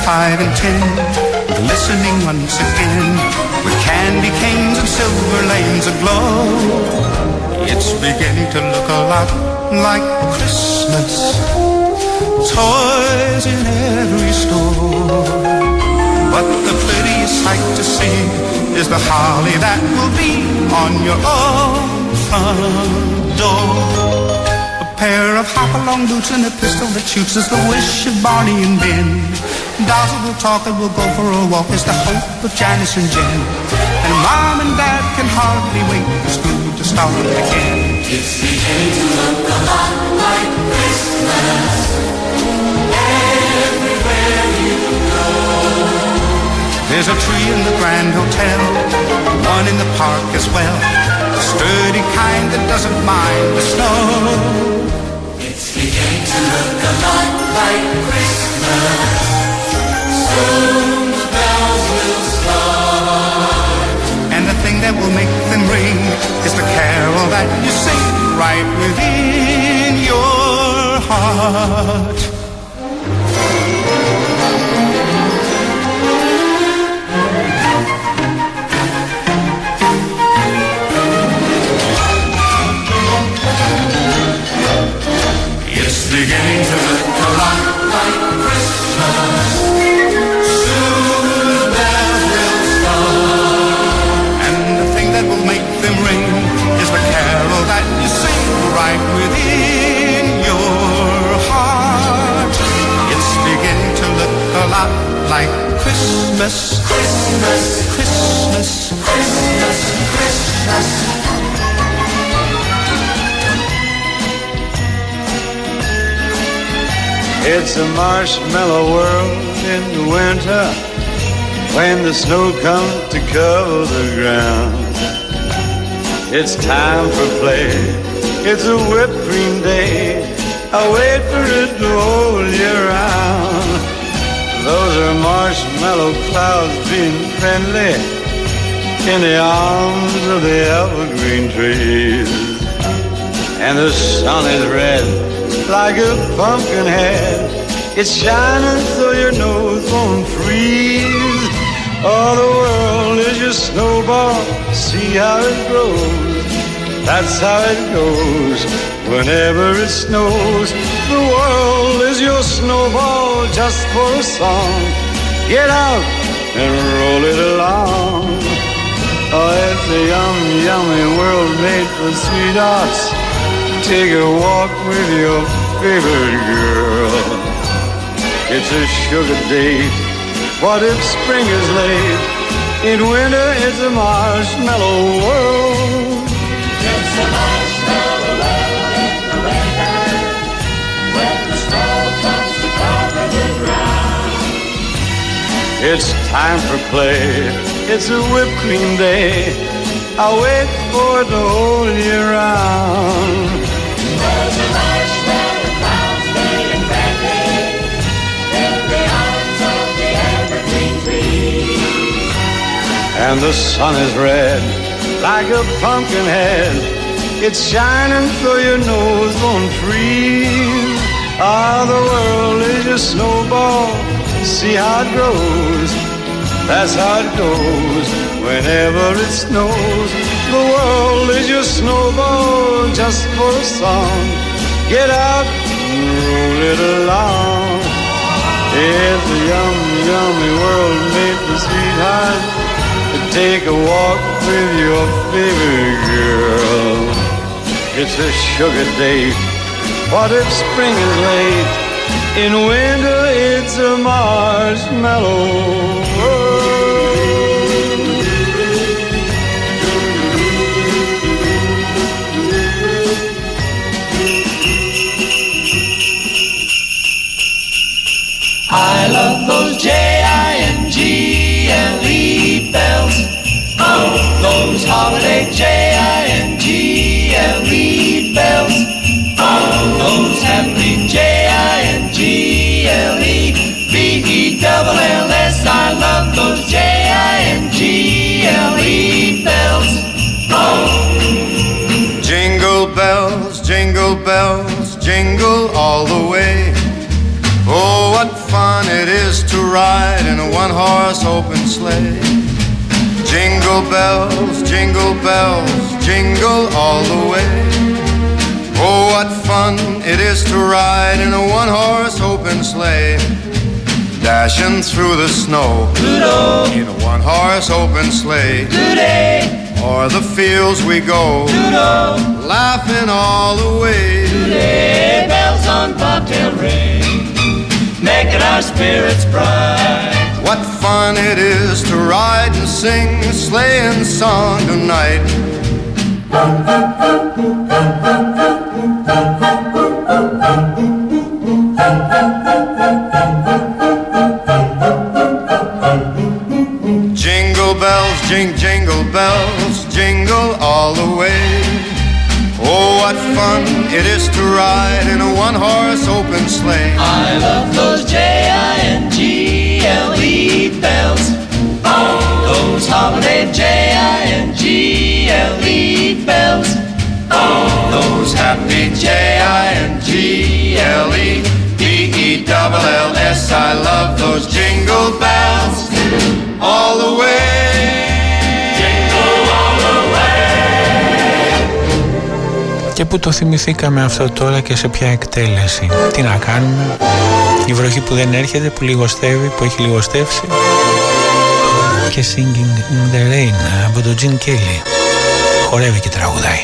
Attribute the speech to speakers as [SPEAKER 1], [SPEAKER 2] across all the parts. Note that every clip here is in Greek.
[SPEAKER 1] 5 and 10, glistening once again, with candy canes and silver lanes aglow. It's beginning to look a lot like Christmas, toys in every store. But the prettiest sight to see is the holly that will be on your own front door. A pair of hop-along boots and a pistol that shoots is the wish of Barney and Ben. Dolls that will talk and will go for a walk is the hope of Janice and Jen. And Mom and Dad can hardly wait for school to start again.
[SPEAKER 2] It's beginning to look a lot like Christmas everywhere you go.
[SPEAKER 1] There's a tree in the Grand Hotel, one in the park as well, the sturdy kind that doesn't mind the snow.
[SPEAKER 2] It's beginning to look a lot like Christmas. Soon the bells will start.
[SPEAKER 1] And the thing that will make them ring is the carol that you sing right within your heart.
[SPEAKER 2] It's beginning to look a lot like Christmas. Soon the bells will start.
[SPEAKER 1] And the thing that will make them ring is the carol that you sing right within your heart. It's beginning to look a lot like Christmas.
[SPEAKER 2] Christmas,
[SPEAKER 1] Christmas,
[SPEAKER 2] Christmas, Christmas.
[SPEAKER 3] It's a marshmallow world in the winter when the snow comes to cover the ground. It's time for play. It's a whipped cream day. I wait for it to hold you round. Those are marshmallow clouds being friendly in the arms of the evergreen trees. And the sun is red like a pumpkin head. It's shining so your nose won't freeze. Oh, the world is your snowball. See how it grows. That's how it goes whenever it snows. The world is your snowball just for a song. Get out and roll it along. Oh, it's a yummy, yummy world made for sweethearts. Take a walk with your favorite girl. It's a sugar date. What if spring is late? In winter it's a marshmallow world.
[SPEAKER 2] It's a marshmallow world in the winter when the snow comes to cover the ground.
[SPEAKER 3] It's time for play. It's a whipped cream day. I'll wait for it to hold you round.
[SPEAKER 2] There's a marshmallow clouds being friendly in the arms of the evergreen trees.
[SPEAKER 3] And the sun is red like a pumpkin head. It's shining so your nose won't freeze. Ah, the world is your snowball. See how it grows. That's how it goes whenever it snows. The world is your snowball just for a song. Get out and roll it along. It's a yummy, yummy world made for sweethearts. Take a walk with your favorite girl. It's a sugar date. What if spring is late? In winter it's a marshmallow world.
[SPEAKER 2] I love those J-I-N-G-L-E bells. Oh, those holiday J-I-N-G-L-E bells. Oh, those happy J-I-N-G-L-E-B-E-double-L-S. I love those J-I-N-G-L-E bells. Oh.
[SPEAKER 1] Jingle bells, jingle bells, jingle all the way. Oh, what fun it is to ride in a one-horse open sleigh. Jingle bells, jingle all the way. Oh, what fun it is to ride in a one-horse open sleigh. Dashing through the snow in a one-horse open sleigh. O'er the fields we go, laughing all the way.
[SPEAKER 2] Bells on bobtail ring, making our spirits bright.
[SPEAKER 1] What fun it is to ride and sing a sleighing song tonight. Jingle bells, jingle bells, jingle all the way. Oh, what fun it is to ride in a one-horse open sleigh.
[SPEAKER 2] I love those J-I-N-G-L-E bells. Those holiday J-I-N-G-L-E bells. Those happy J-I-N-G-L-E-B-E-double-L-S. I love those jingle bells all the way.
[SPEAKER 4] Και που το θυμηθήκαμε αυτό τώρα και σε ποια εκτέλεση. Τι να κάνουμε, η βροχή που δεν έρχεται, που λιγοστεύει, που έχει λιγοστεύσει. Και Singing in the Rain από τον Gene Kelly. Χορεύει και τραγουδάει.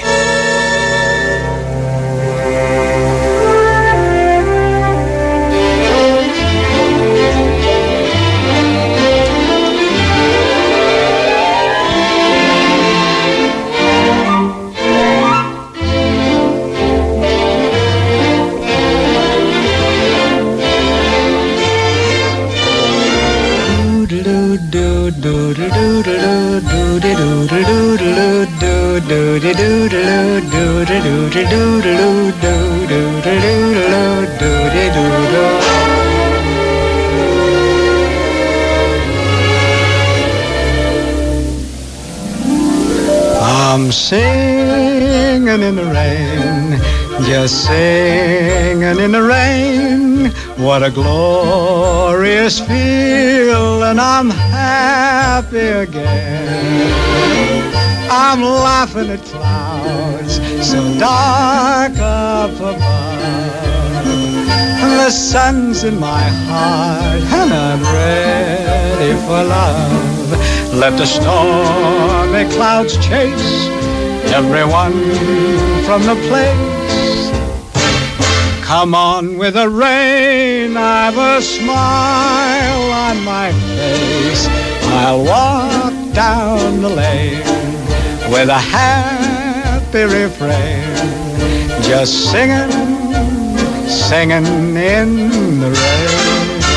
[SPEAKER 3] I'm singing in the rain, just singing in the rain. What a glorious feel, and I'm happy again. I'm laughing at clouds so dark up above. The sun's in my heart, and I'm ready for love. Let the stormy clouds chase everyone from the place. Come on with the rain, I've a smile on my face. I'll walk down the lane with a happy refrain, just singing, singing in the rain,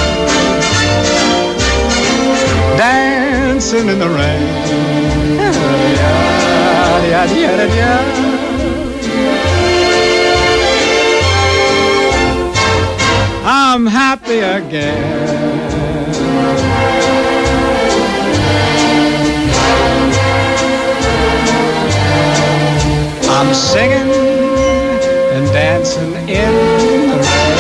[SPEAKER 3] dancing in the rain. I'm happy again. I'm singing and dancing in the rain.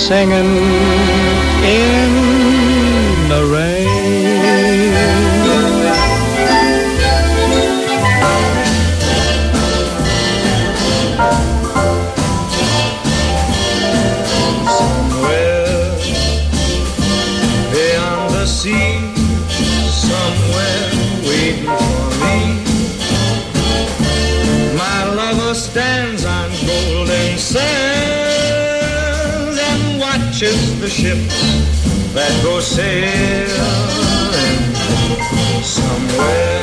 [SPEAKER 5] singing in the rain.
[SPEAKER 6] Somewhere beyond the sea, somewhere waiting for me, my lover stands on golden sands and watches the ships that go sailing. Somewhere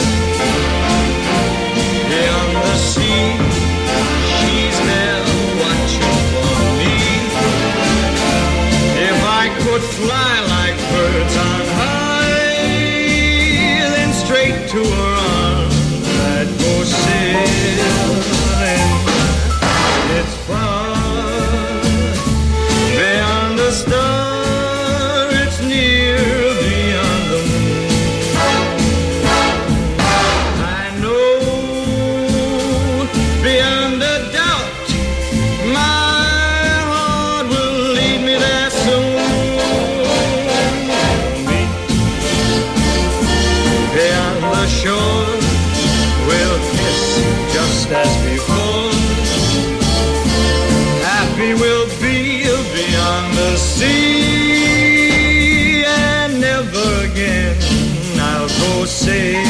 [SPEAKER 6] beyond the sea, she's there watching for me. If I could fly like birds on high, then straight to her arms I'd go sailing. It's far beyond the star, it's near beyond the moon. I know beyond a doubt my heart will lead me there soon. Meet beyond the shore, we'll kiss just as before. Happy we'll be beyond the sea, and never again I'll go sailing.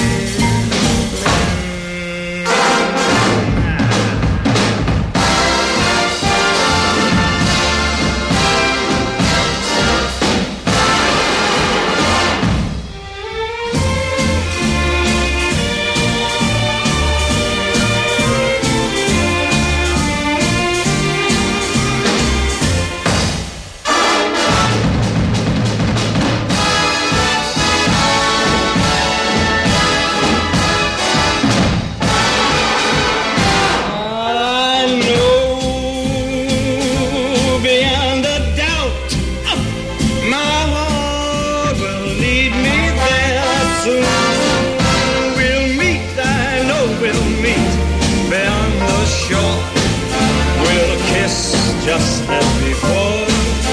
[SPEAKER 6] Just as before,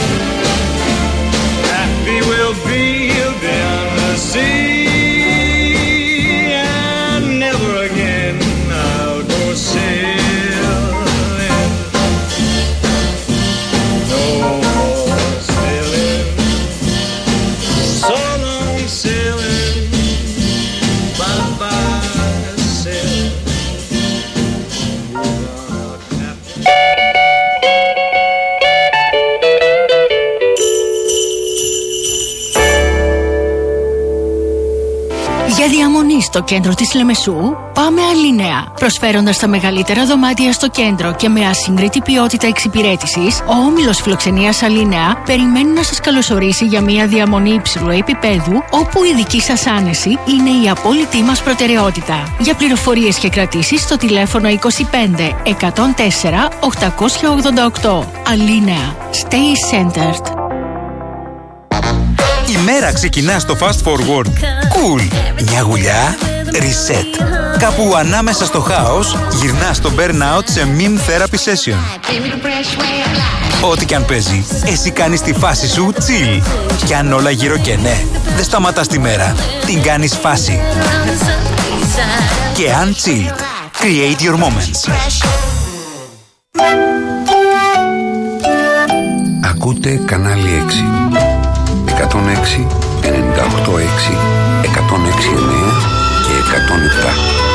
[SPEAKER 6] happy we'll be beyond the sea, and never again I'll go sailing. No more sailing, so long sailing, bye-bye sailing.
[SPEAKER 7] Για διαμονή στο κέντρο της Λεμεσού, πάμε Αλίνεα. Προσφέροντας τα μεγαλύτερα δωμάτια στο κέντρο και με ασύγκριτη ποιότητα εξυπηρέτησης, ο όμιλος φιλοξενίας Αλίνεα περιμένει να σας καλωσορίσει για μια διαμονή υψηλού επίπεδου, όπου η δική σας άνεση είναι η απόλυτη μας προτεραιότητα. Για πληροφορίες και κρατήσεις στο τηλέφωνο 25 104 888. Αλίνεα. Stay centered.
[SPEAKER 8] Η μέρα ξεκινά στο Fast Forward. Cool. Μια γουλιά. Reset. Κάπου ανάμεσα στο χάος γυρνάς στο burnout σε meme therapy session. Ό,τι κι αν παίζει, εσύ κάνεις τη φάση σου chill. Κι αν όλα γύρω και ναι, δεν σταματάς τη μέρα. Την κάνεις φάση. Και αν chilled. Create your moments.
[SPEAKER 9] Ακούτε κανάλι 6. 106, 98,6, 106,9 και 107.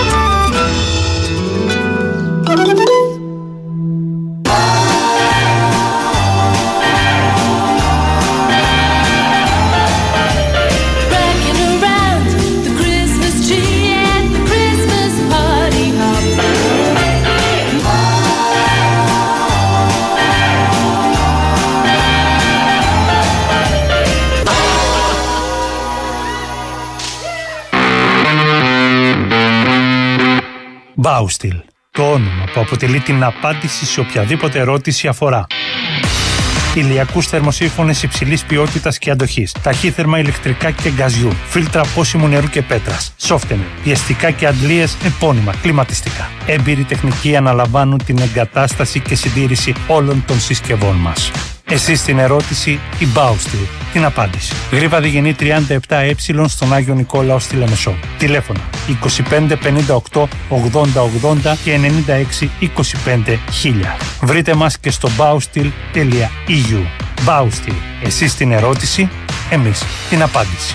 [SPEAKER 10] Baustil, το όνομα που αποτελεί την απάντηση σε οποιαδήποτε ερώτηση αφορά ηλιακούς θερμοσύφωνες υψηλής ποιότητας και αντοχής, ταχύθερμα ηλεκτρικά και γκαζιού, φίλτρα πόσιμου νερού και πέτρας, σόφτενερ, πιεστικά και αντλίες επώνυμα, κλιματιστικά. Έμπειροι τεχνικοί αναλαμβάνουν την εγκατάσταση και συντήρηση όλων των συσκευών μας. Εσύ στην ερώτηση, η Baustil την απάντηση. Γρήβα Διγενή 37Ε στον Άγιο Νικόλαο στη Λεμεσό. Τηλέφωνα 25 58 80 80 και 96 25 1000. Βρείτε μας και στο baustil.eu. Baustil, εσείς την ερώτηση, εμείς την απάντηση.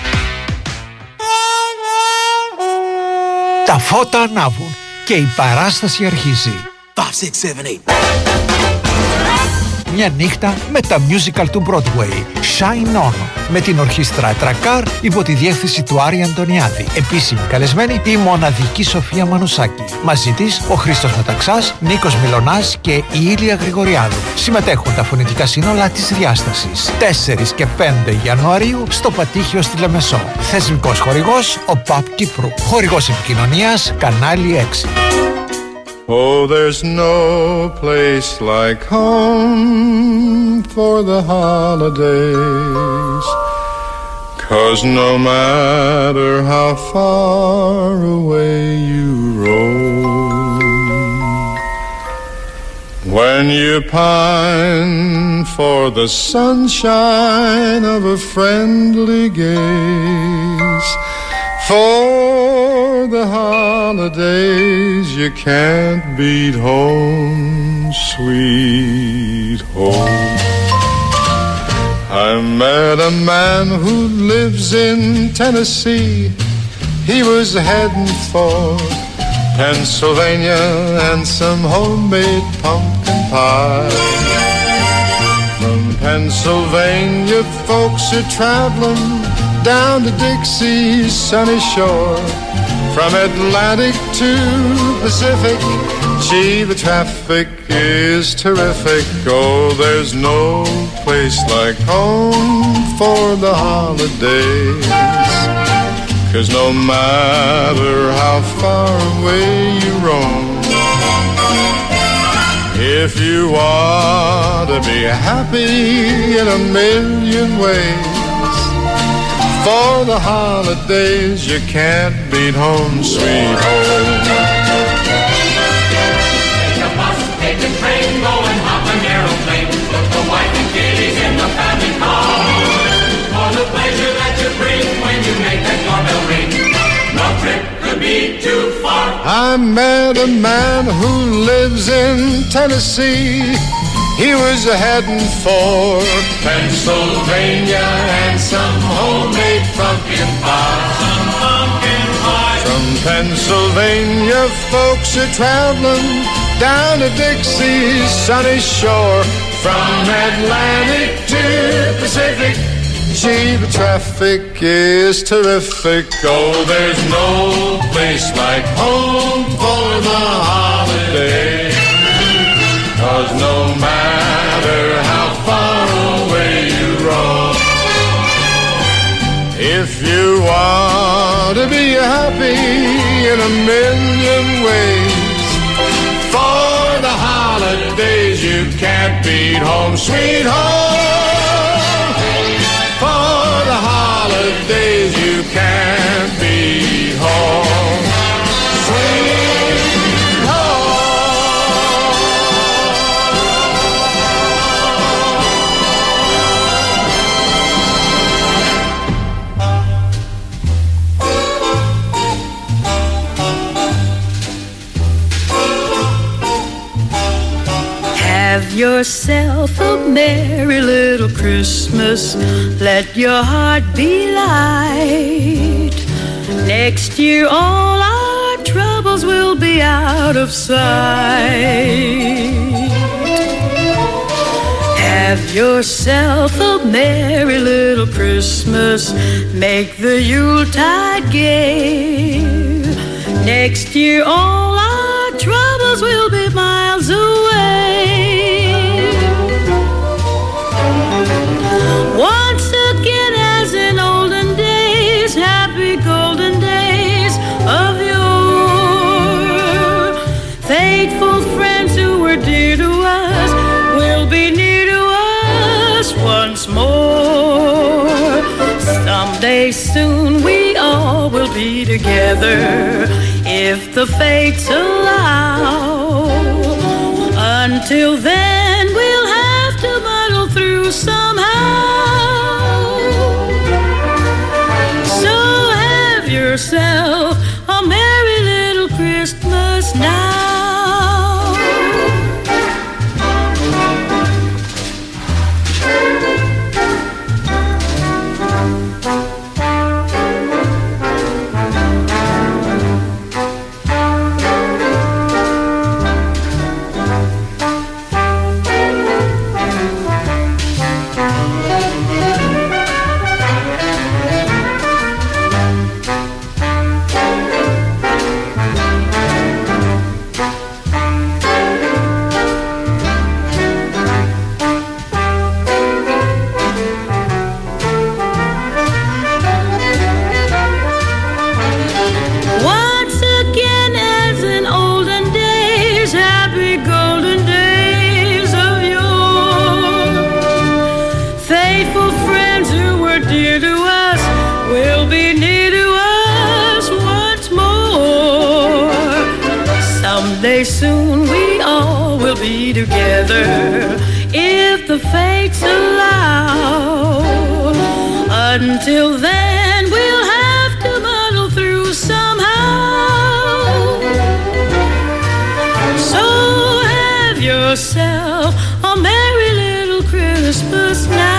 [SPEAKER 11] Τα φώτα ανάβουν και η παράσταση αρχίζει. 5, 6, 7, 8. Μια νύχτα με τα musical του Broadway, Shine On, με την ορχήστρα Τρακάρ υπό τη διεύθυνση του Άρη Αντωνιάδη. Επίσημη καλεσμένη η μοναδική Σοφία Μανουσάκη. Μαζί της ο Χρήστος Μεταξάς, Νίκος Μιλωνάς και η Ήλια Γρηγοριάδου. Συμμετέχουν τα φωνητικά σύνολα της διάστασης. 4 και 5 Ιανουαρίου στο Πατήχιο στη Λεμεσό. Θεσμικός χορηγός ο ΠΑΠ Κύπρου. Χορηγός επικοινωνίας Κανάλι 6.
[SPEAKER 12] Oh, there's no place like home for the holidays, 'cause no matter how far away you roam, when you pine for the sunshine of a friendly gaze, for the holidays you can't beat home, sweet home. I met a man who lives in Tennessee. He was heading for Pennsylvania and some homemade pumpkin pie. From Pennsylvania folks are traveling down to Dixie's sunny shore. From Atlantic to Pacific, gee, the traffic is terrific. Oh, there's no place like home for the holidays, 'cause no matter how far away you roam, if you want to be happy in a million ways, for the holidays you can't beat home, sweet home.
[SPEAKER 2] Take a bus, take a train, go and hop an aeroplane. Put the wife and kiddies in the family car. For the pleasure that you bring when you make that doorbell ring. No trip could be too far.
[SPEAKER 12] I met a man who lives in Tennessee. He was heading for Pennsylvania and some homemade pumpkin pie. From Pennsylvania, folks are traveling down to Dixie's sunny shore. From Atlantic to Pacific, gee, the traffic is terrific. Oh, there's no place like home for the holiday, 'cause no matter how far away you roam, if you want to be happy in a million ways, for the holidays you can't beat home, sweet home. For the holidays you can't beat home, sweet home.
[SPEAKER 13] Have yourself a merry little Christmas. Let your heart be light. Next year all our troubles will be out of sight. Have yourself a merry little Christmas. Make the Yuletide gay. Next year all our troubles will be miles away. Once again, as in olden days, happy golden days of yore, faithful friends who were dear to us will be near to us once more. Someday soon we all will be together, if the fates allow. Until then we'll have to muddle through yourself a merry little Christmas now. Soon we all will be together if the fates allow. Until then we'll have to muddle through somehow. So have yourself a merry little Christmas now.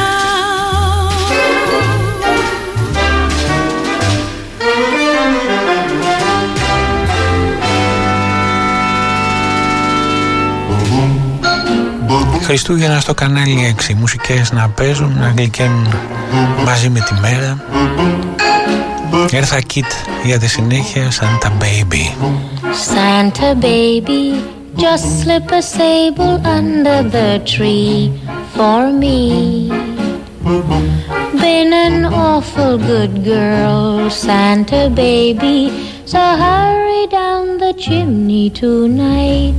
[SPEAKER 4] Χριστούγεννα στο κανάλι 6. Μουσικές να παίζουν, να γλυκαίνουν μαζί με τη μέρα. Έρθα Kit για τη συνέχεια. Santa Baby.
[SPEAKER 14] Santa Baby, just slip a sable under the tree for me. Been an awful good girl, Santa Baby, so hurry down the chimney tonight.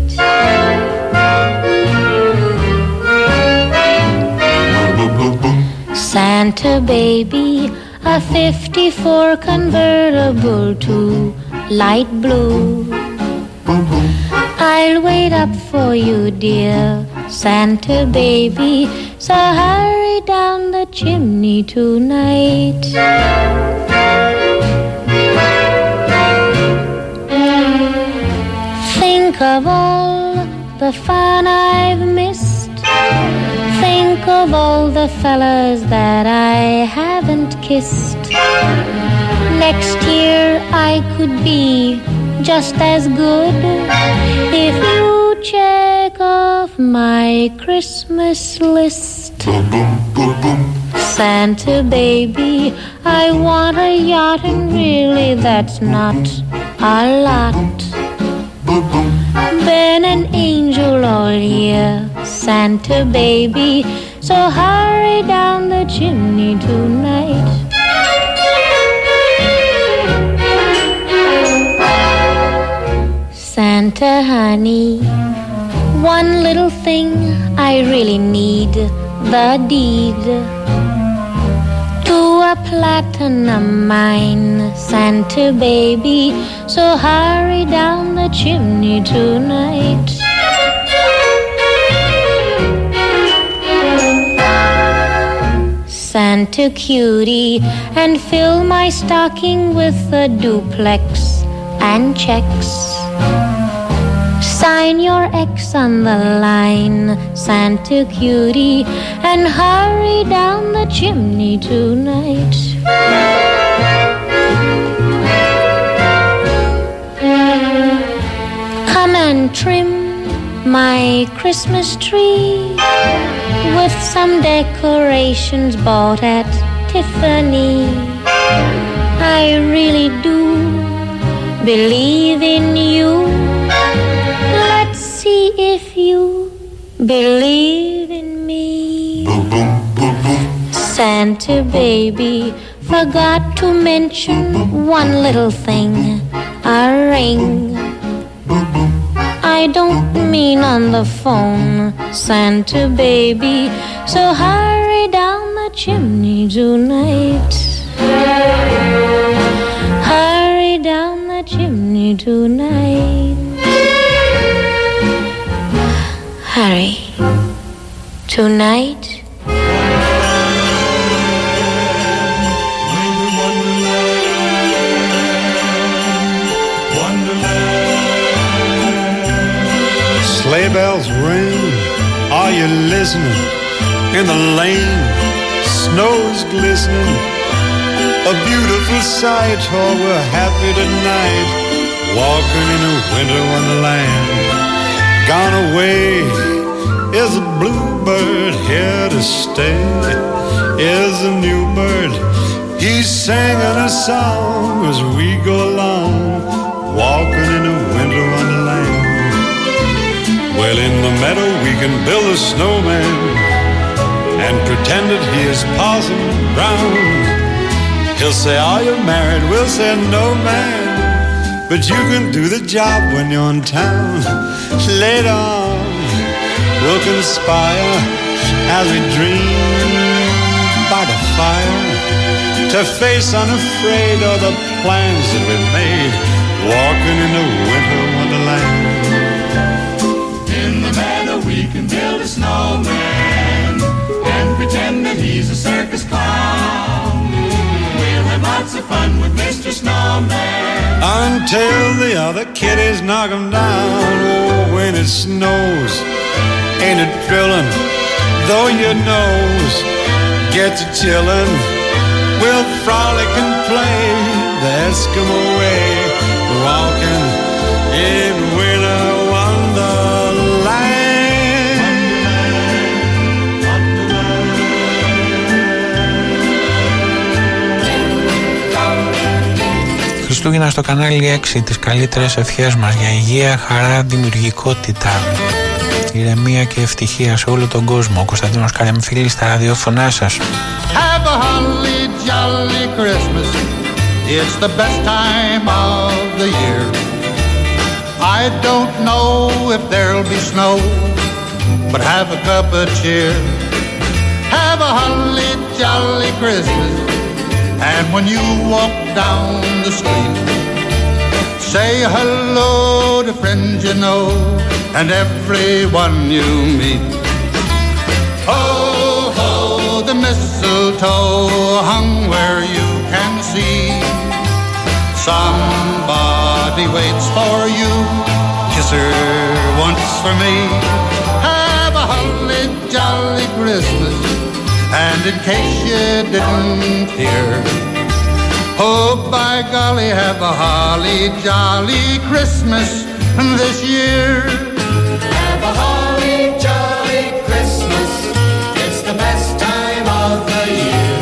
[SPEAKER 14] Santa Baby, a 54 convertible to light blue. I'll wait up for you, dear Santa Baby, so hurry down the chimney tonight. Think of all the fun I've missed. Think of all the fellas that I haven't kissed. Next year I could be just as good if you check off my Christmas list. Santa Baby, I want a yacht, and really that's not a lot. Been an angel all year, Santa Baby, so hurry down the chimney tonight. Santa honey, one little thing I really need, the deed to a platinum mine, Santa Baby, so hurry down the chimney tonight. Santa cutie, and fill my stocking with a duplex and checks. Sign your X on the line, Santa cutie, and hurry down the chimney tonight. Come and trim my Christmas tree with some decorations bought at Tiffany. I really do believe in you. Let's see if you believe in me. Santa Baby, forgot to mention one little thing, a ring. I don't mean on the phone, Santa Baby, so hurry down the chimney tonight. Hurry down the chimney tonight. Hurry. Tonight.
[SPEAKER 3] Sleigh bells ring, are you listening? In the lane, snow's glistening. A beautiful sight, oh, we're happy tonight, walking in a winter wonderland. Gone away is a bluebird, here to stay is a new bird. He's singing a song as we go along, walking in a winter wonderland. Well, in the meadow we can build a snowman and pretend that he is Parson Brown. He'll say, are you married? We'll say, no, man, but you can do the job when you're in town. Later on, we'll conspire as we dream by the fire to face unafraid all the plans that we've made, walking in the winter wonderland.
[SPEAKER 2] In the meadow we can build a snowman and pretend that he's a circus clown. We'll have lots of fun with Mr. Snowman
[SPEAKER 3] until the other kiddies knock him down. Oh, when it snows, ain't it thrilling? Though your nose gets a chillin', we'll frolic and play the Eskimo way, walking in winter wonderland.
[SPEAKER 4] Χριστούγεννα στο κανάλι 6, τις καλύτερες ευχές μας για υγεία, χαρά, δημιουργικότητα, ηρεμία και ευτυχία σε όλο τον κόσμο. Ο Κωνσταντίνος Καρεμφίλης στα ραδιόφωνά σας.
[SPEAKER 15] Have a holly jolly Christmas. It's the best time of the year. I don't know if there'll be snow, but have a cup of cheer. Have a holly jolly Christmas. And when you walk down the street, say hello to friends you know and everyone you meet. Ho, ho, the mistletoe hung where you can see. Somebody waits for you, kiss her once for me. Have a holly jolly Christmas. And in case you didn't hear, oh, by golly, have a holly jolly Christmas this year.
[SPEAKER 2] Have a holly jolly Christmas. It's the best time of the year.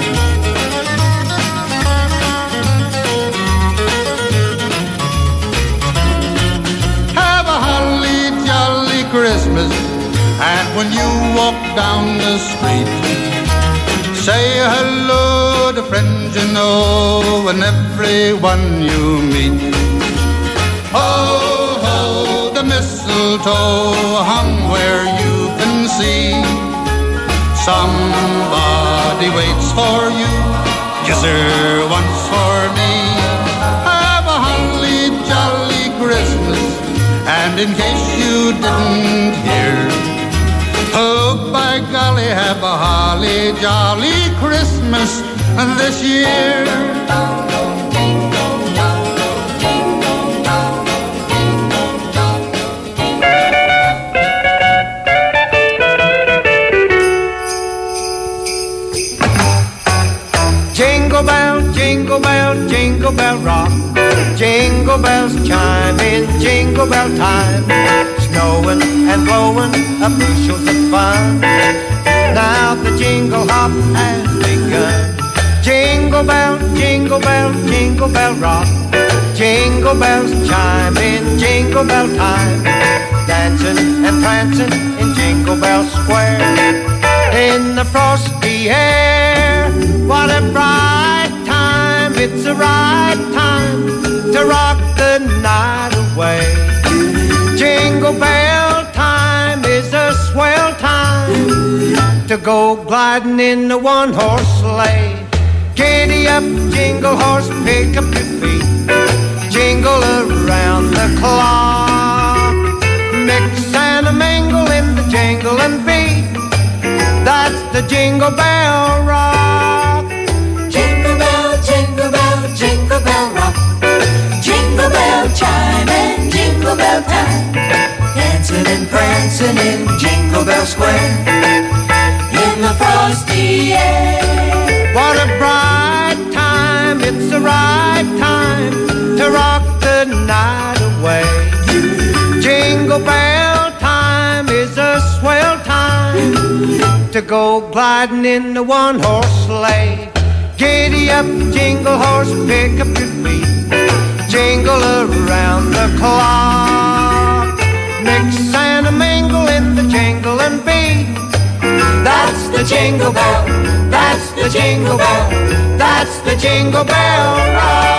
[SPEAKER 15] Have a holly jolly Christmas. And when you walk down the street, say hello to friends you know and everyone you meet. Ho, ho, the mistletoe hung where you can see. Somebody waits for you, kiss her once for me. Have a holly jolly Christmas. And in case you didn't hear, oh, by golly, have a holly jolly Christmas this year.
[SPEAKER 5] Jingle bell, jingle bell, jingle bell rock. Jingle bells chime in jingle bell time. Snowing and blowing up bushels of fun. Now the jingle hop has begun. Jingle bell, jingle bell, jingle bell rock. Jingle bells chime in jingle bell time. Dancing and prancing in Jingle Bell Square. In the frosty air, what a bright time. It's the right time to rock the night away. Jingle bell time is a swell time to go gliding in the one-horse sleigh. Giddy up, jingle horse, pick up your feet. Jingle around the clock. Mix and a mingle in the jingle and beat. That's the Jingle Bell Rock.
[SPEAKER 2] Jingle bell, jingle bell, jingle bell rock. Jingle bell chime and jingle bell time. Dancing and prancing dancing in Jingle Bell Square in the frosty air.
[SPEAKER 5] What a bright time, it's the right time to rock the night away. Jingle bell time is a swell time to go gliding in the one-horse sleigh. Giddy up, jingle horse, pick up your feet, jingle around the clock. Mix and a mingle in the jingling beat. That's the jingle bell, that's the jingle bell, that's the jingle bell rock.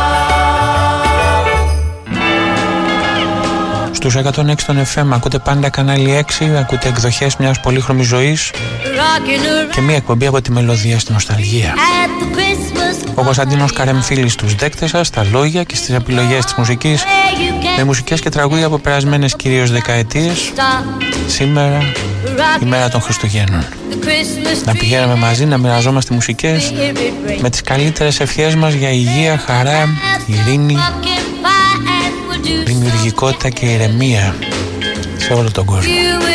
[SPEAKER 4] Στους 106 των FM ακούτε πάντα κανάλι 6, ακούτε εκδοχές μιας πολύχρωμης ζωής και μια εκπομπή από τη μελωδία στην νοσταλγία. Ο Κωνσταντίνος Καρεμφίλης στους δέκτες σας, στα λόγια και στις επιλογές της μουσικής, με μουσικές και τραγούδια από περασμένες κυρίως δεκαετίες. Σήμερα, η μέρα των Χριστουγέννων. Να πηγαίναμε μαζί, να μοιραζόμαστε μουσικές με τις καλύτερες ευχές μας για υγεία, χαρά, ειρήνη, δημιουργικότητα και ηρεμία σε όλο τον κόσμο.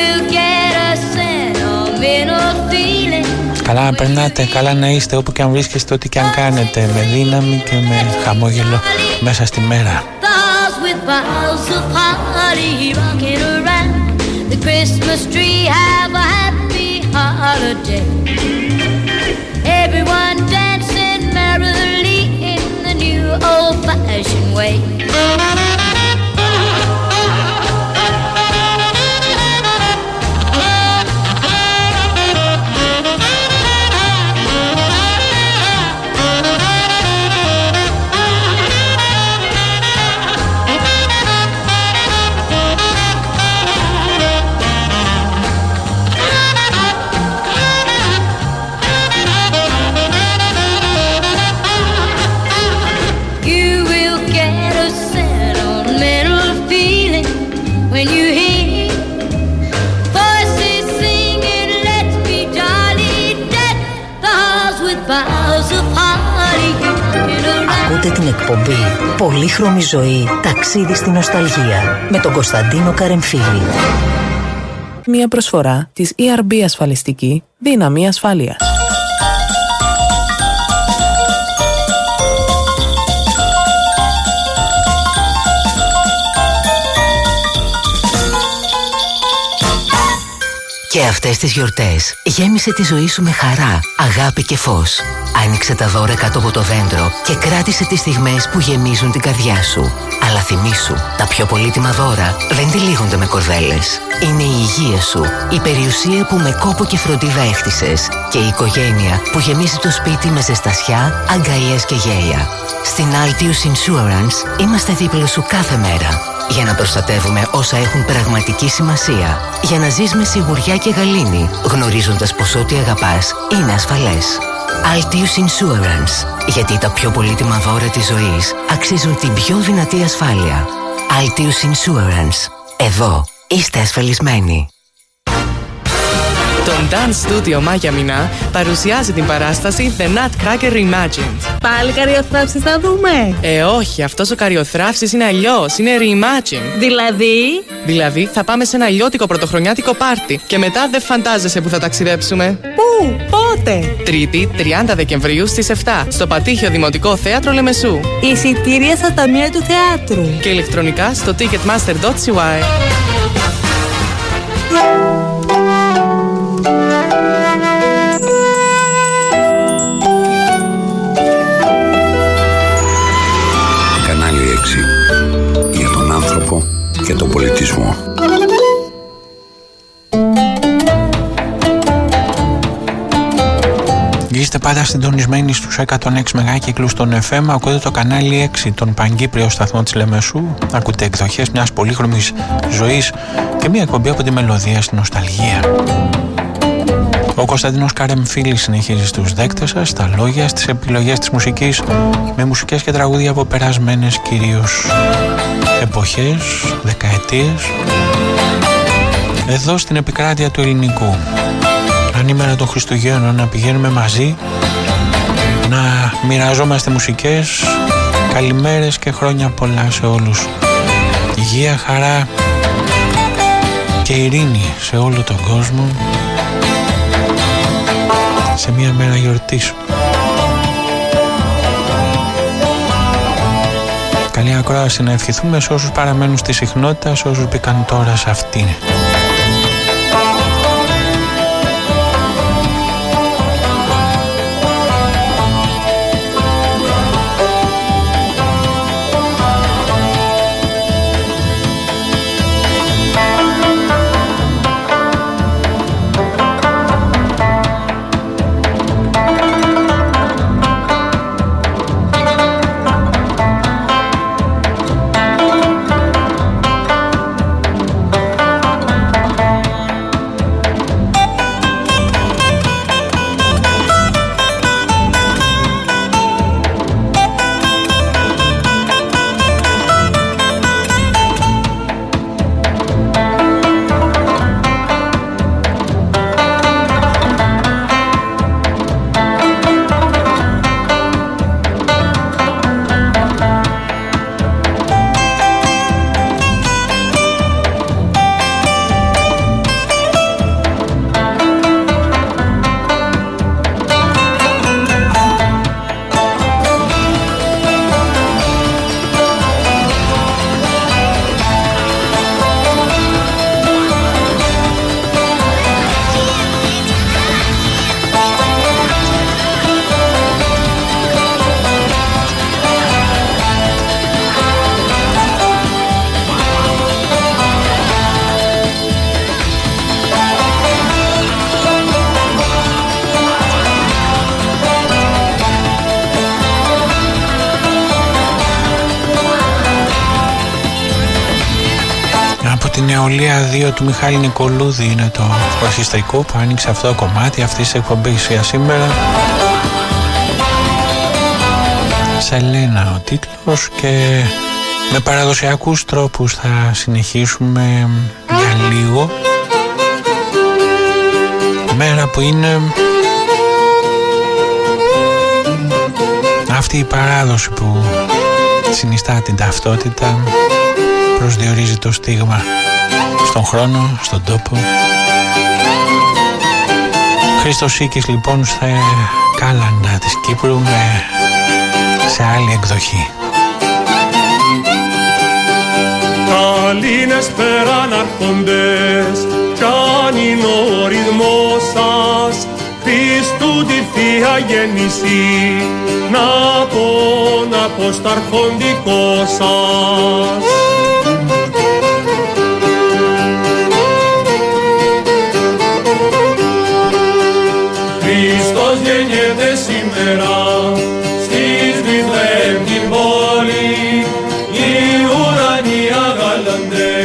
[SPEAKER 4] Καλά να περνάτε, καλά να είστε όπου και αν βρίσκεστε, ό,τι και αν κάνετε, με δύναμη και με χαμόγελο μέσα στη μέρα.
[SPEAKER 16] Everyone dancing merrily in the new old-fashioned way.
[SPEAKER 17] Ακούτε την εκπομπή Πολύχρωμη ζωή, ταξίδι στην νοσταλγία με τον Κωνσταντίνο Καρεμφίλη.
[SPEAKER 18] Μια προσφορά της ERB ασφαλιστική, δύναμη ασφάλειας.
[SPEAKER 17] Και αυτές τις γιορτές γέμισε τη ζωή σου με χαρά, αγάπη και φως. Άνοιξε τα δώρα κάτω από το δέντρο και κράτησε τις στιγμές που γεμίζουν την καρδιά σου. Αλλά θυμήσου, τα πιο πολύτιμα δώρα δεν τυλίγονται με κορδέλες. Είναι η υγεία σου, η περιουσία που με κόπο και φροντίδα έχτισες και η οικογένεια που γεμίζει το σπίτι με ζεστασιά, αγκαλιές και γέλια. Στην Altius Insurance είμαστε δίπλα σου κάθε μέρα για να προστατεύουμε όσα έχουν πραγματική σημασία. Για να ζεις με σιγουριά και γαλήνη, γνωρίζοντας πως ό,τι αγαπάς είναι ασφαλές. Altius Insurance, γιατί τα πιο πολύτιμα δώρα της ζωής αξίζουν την πιο δυνατή ασφάλεια. Altius Insurance. Εδώ είστε ασφαλισμένοι.
[SPEAKER 18] Το Dance Studio Μάγια Μινά παρουσιάζει την παράσταση The Nutcracker Reimagined.
[SPEAKER 19] Πάλι καριοθράψεις θα δούμε?
[SPEAKER 18] Όχι, αυτός ο καριοθράψης είναι αλλιώς, είναι reimagined. Δηλαδή θα πάμε σε ένα αλλιώτικο πρωτοχρονιάτικο πάρτι και μετά δεν φαντάζεσαι που θα ταξιδέψουμε.
[SPEAKER 19] Πού, πότε?
[SPEAKER 18] Τρίτη, 30 Δεκεμβρίου στις 7 στο Πατήχιο Δημοτικό Θέατρο Λεμεσού.
[SPEAKER 19] Εισιτήρια στα ταμεία του θεάτρου
[SPEAKER 18] και ηλεκτρονικά στο ticketmaster.cy.
[SPEAKER 9] Κανάλι 6 για τον άνθρωπο και τον πολιτισμό.
[SPEAKER 4] Είστε πάντα συντονισμένοι στους 106 μεγάκυκλους των FM. Ακούτε το κανάλι 6, τον παγκύπριο σταθμό της Λεμεσού. Ακούτε εκδοχές μιας πολύχρωμης ζωής και μια εκπομπή από τη μελωδία στην νοσταλγία. Ο Κωνσταντίνος Καρεμφίλης συνεχίζει στους δέκτες σας, στα λόγια, στις επιλογές της μουσικής, με μουσικές και τραγούδια από περασμένες κυρίως εποχές, δεκαετίες, εδώ στην επικράτεια του ελληνικού. Αν ημέρα των Χριστουγέννων να πηγαίνουμε μαζί, να μοιραζόμαστε μουσικές, καλημέρες και χρόνια πολλά σε όλους. Υγεία, χαρά και ειρήνη σε όλο τον κόσμο σε μια μέρα γιορτής σου. Καλή ακρόαση να ευχηθούμε σε όσους παραμένουν στη συχνότητα, σε όσους μπήκαν τώρα σε αυτήν. Την Νεολαία 2 του Μιχάλη Νικολούδη είναι το ορχιστρικό που άνοιξε αυτό το κομμάτι αυτής της εκπομπής για σήμερα. Σελένα ο τίτλος, και με παραδοσιακούς τρόπους θα συνεχίσουμε για λίγο. Μέρα που είναι αυτή η παράδοση που συνιστά την ταυτότητα, προσδιορίζει το στίγμα στον χρόνο, στον τόπο. Χρήστος Σίκης λοιπόν στα κάλαντα της Κύπρου σε άλλη εκδοχή.
[SPEAKER 6] Καλήνες πέραν αρχοντές, κι αν είναι ο ρυθμός σας, Χριστού τη Θεία Γέννηση, να πω στα αρχοντικό σας. Χριστός γεννιέται σήμερα στις Βηθλεέμ την πόλη, οι ουρανοί αγάλανται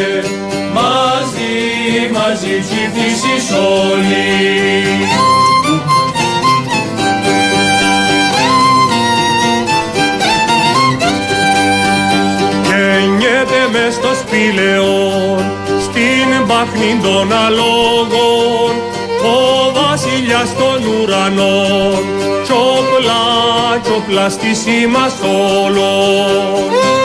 [SPEAKER 6] μαζί κι η φύσης όλη. Γεννιέται μες στο σπήλαιον, στην πάχνη των αλόγων, ο βασιλιάς των ουρανών, τσοπλά στη σήμας όλων.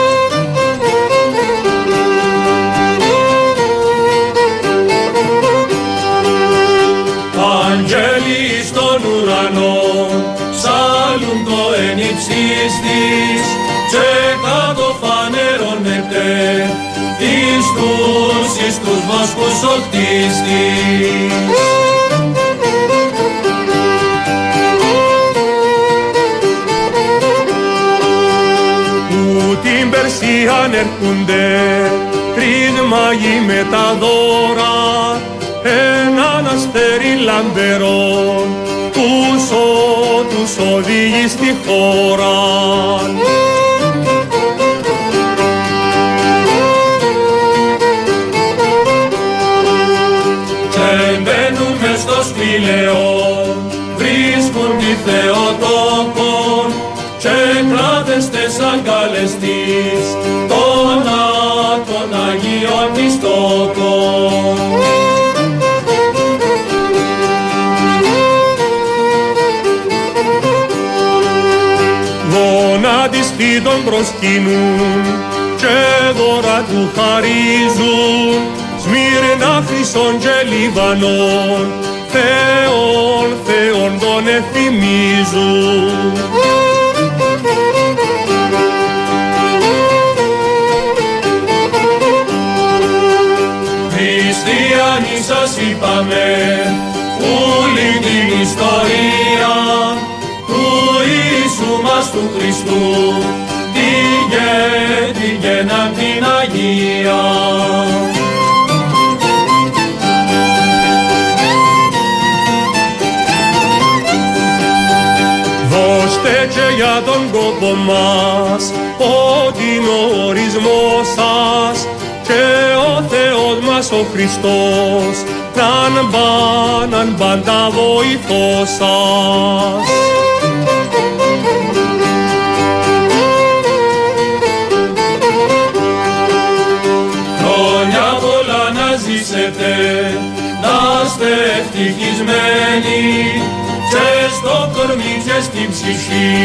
[SPEAKER 6] Αγγέλοι στον ουρανό, ψάλλουν το εν υψής της, και κάτω φανερώνεται εις τους βάσκους ο κτίστης. Που την Περσίαν έρχονται τρεις μάγοι με τα δώρα, έναν αστέρι λαμπερό τους οδηγεί στη χώρα. Και μπαίνουν μες στο σπήλαιο, βρίσκουν τη Θεοτόκον, και κράτεστε σαν καλεστής των Αγίων Μυστόκων. Γονάτιστοι τον προσκυνούν και δώρα του χαρίζουν, Σμύρνα, Χρυσόν και Λιβανόν, Θεόν, Θεόν τον εθυμίζουν. Χριστιανοί σας είπαμε όλη την ιστορία του Ιησού μας του Χριστού, τη γέννα την Αγία. Δώστε και για τον κόπο μας ό,τι είναι ο ορισμός σας και ο Θεός μας ο Χριστός να πάντα βοηθός σας. Χρόνια πολλά να ζήσετε, να είστε ευτυχισμένοι και στο κορμί και στην ψυχή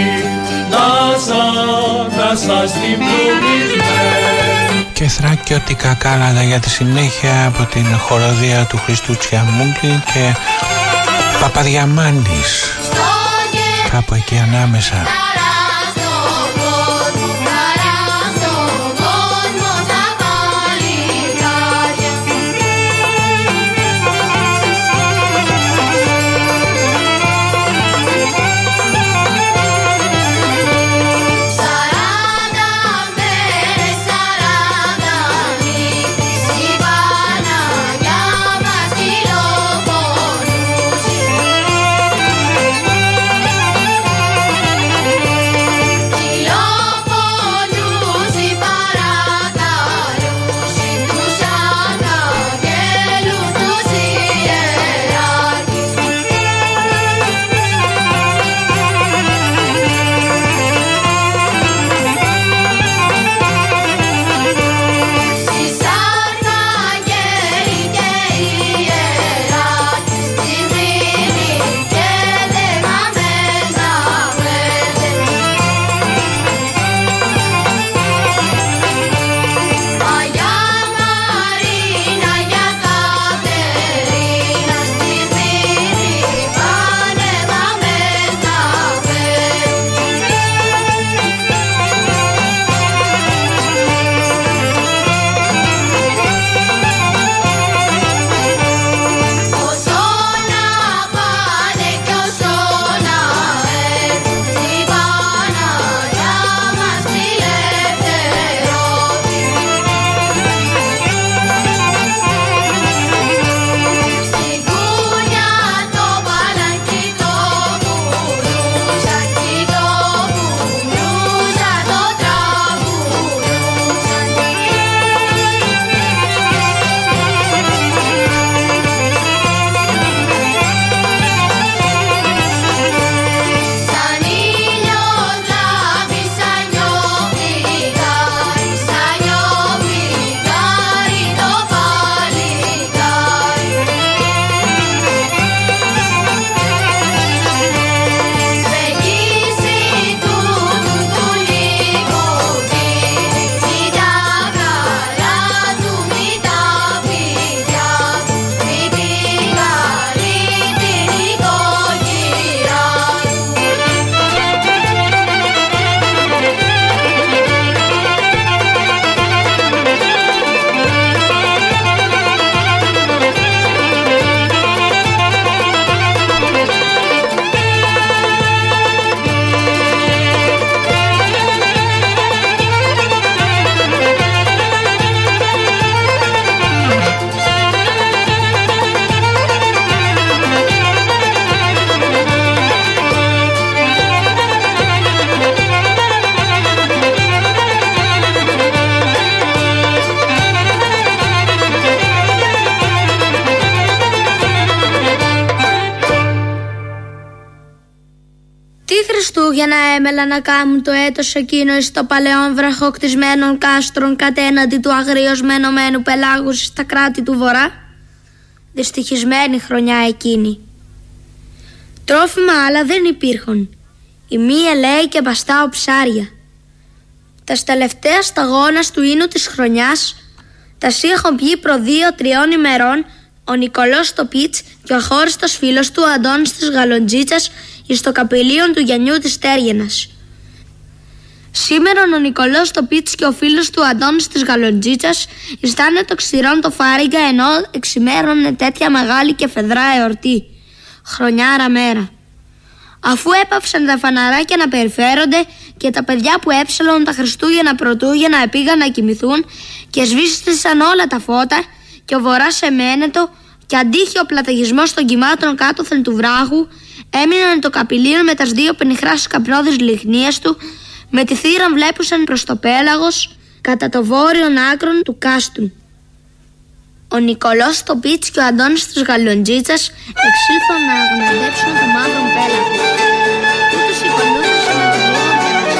[SPEAKER 6] να σας την πλουτισμένη.
[SPEAKER 4] Και θράκιωτικα κάλατα για τη συνέχεια από την χοροδία του Χριστού Τσιαμούκλη και Παπαδιαμάνης κάπου εκεί ανάμεσα.
[SPEAKER 20] Χριστούγεννα έμελα να κάμουν το έτος εκείνο εις το παλαιόν βραχοκτισμένων κάστρων κατέναντι του αγρίως μενωμένου πελάγους στα κράτη του βορρά. Δυστυχισμένη χρονιά εκείνη. Τρόφιμα άλλα δεν υπήρχαν. Η μία λέει και μπαστάω ψάρια. Τας τελευταίας σταγόνας του ίνου της χρονιάς Τασί έχουν πιει προ 2-3 ημερών ο Νικολός στο Πιτς και ο αχώριστος φίλος του, ο Αντώνης της Γαλοντζίτσας, εις το καπηλίον του Γιαννιού της Τέργενας. Σήμερα ο Νικολός στο Πιτς και ο φίλος του, Αντώνης της Γαλοντζίτσας, ιστάνε το ξηρόν το φάριγγα, ενώ εξημέρωνε τέτοια μεγάλη και φεδρά εορτή. Χρονιάρα μέρα. Αφού έπαυσαν τα φαναράκια να περιφέρονται και τα παιδιά που έψελον τα Χριστούγεννα Πρωτούγεννα επήγαν να κοιμηθούν και σβήστησαν όλα τα φώτα και ο βορράς εμένετο και αντίχει ο πλαταγισμός των κυμάτων κάτωθεν του βράχου, έμειναν το καπηλείο με τας 2 πενιχράς καπνώδεις λιχνίες του, με τη θύρα βλέπουσαν προς το πέλαγος κατά το βόρειον άκρον του κάστου. Ο Νικολός στο Πιτς και ο Αντώνης της Γαλοντζίτσας εξήλθαν να αγναντέψουν το μαύρο πέλαγο. Τούτος ακολούθησε με τον λόγο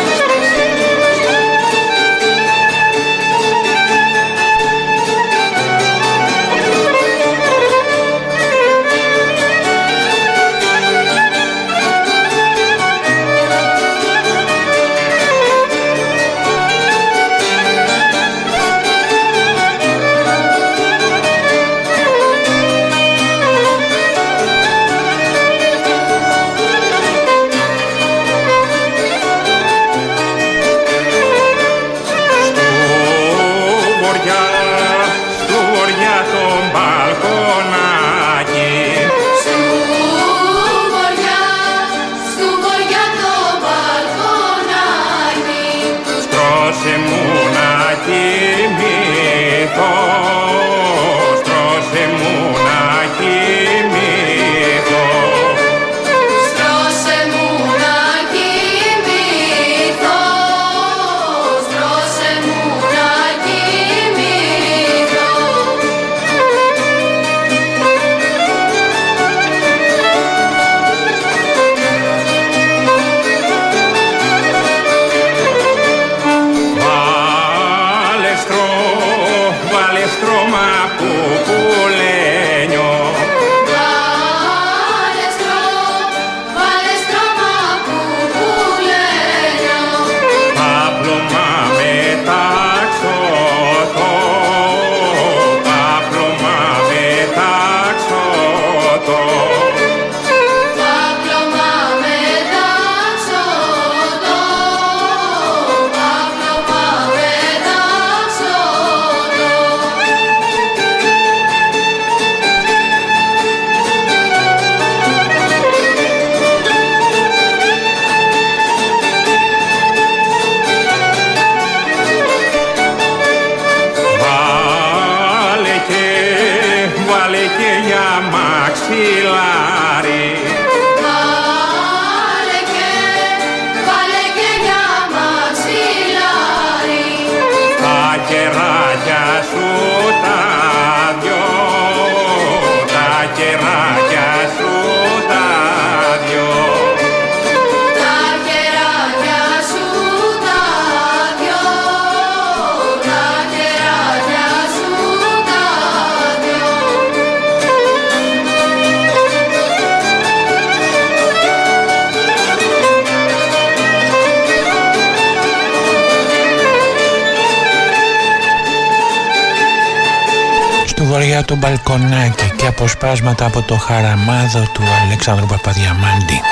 [SPEAKER 4] Βορειά το μπαλκονάκι και αποσπάσματα από το Χαραμάδο του Αλέξανδρου Παπαδιαμάντη,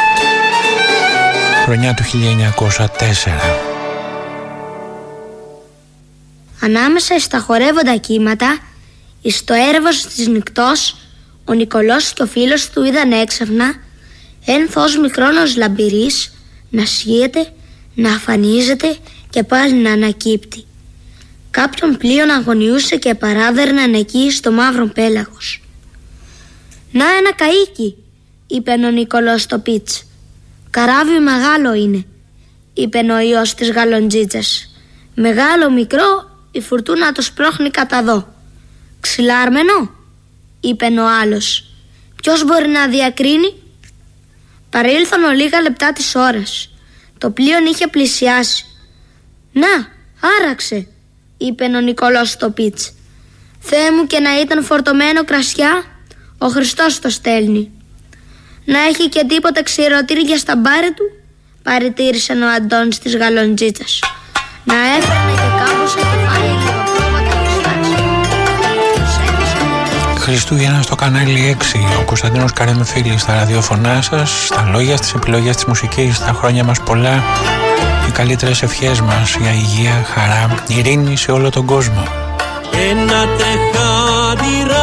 [SPEAKER 4] χρονιά του 1904.
[SPEAKER 20] Ανάμεσα στα χορεύοντα κύματα, εις το έρευος της νυκτός, ο Νικολός και ο φίλος του είδαν έξαφνα εν φως μικρόνος λαμπυρής να σιέται, να αφανίζεται και πάλι να ανακύπτει. Κάποιον πλοίον αγωνιούσε και παράδερναν εκεί στο μαύρο πέλαγος. «Να ένα καΐκι», είπε ο Νικολός στο Πιτς. «Καράβι μεγάλο είναι», είπε ο ιός της Γαλοντζίτσας. «Μεγάλο μικρό, η φουρτούνα το σπρώχνει κατά δω». «Ξυλάρμενο», είπε ο άλλος. «Ποιος μπορεί να διακρίνει?» Παρήλθαν λίγα λεπτά της ώρας. Το πλοίον είχε πλησιάσει. «Να, άραξε», είπε ο Νικολός στο Πιτς. «Θεέ μου, και να ήταν φορτωμένο κρασιά, ο Χριστός το στέλνει». «Να έχει και τίποτα ξηρωτήρια στα μπάρι του», παρατήρησε ο Αντώνης της Γαλοντζίτσας. «Να έφερνε και κάμποσα κεφάλια και το πρόβατα του στάξη».
[SPEAKER 4] Χριστούγεννα στο κανάλι 6. Ο Κωνσταντίνος Καρεμφίλης στα ραδιοφωνά σας, στα λόγια, στις επιλογές της μουσικής, τα χρόνια μας πολλά, οι καλύτερες ευχές μας για υγεία, χαρά, ειρήνη σε όλο τον κόσμο.
[SPEAKER 21] Ένα τρεχάτηράκι,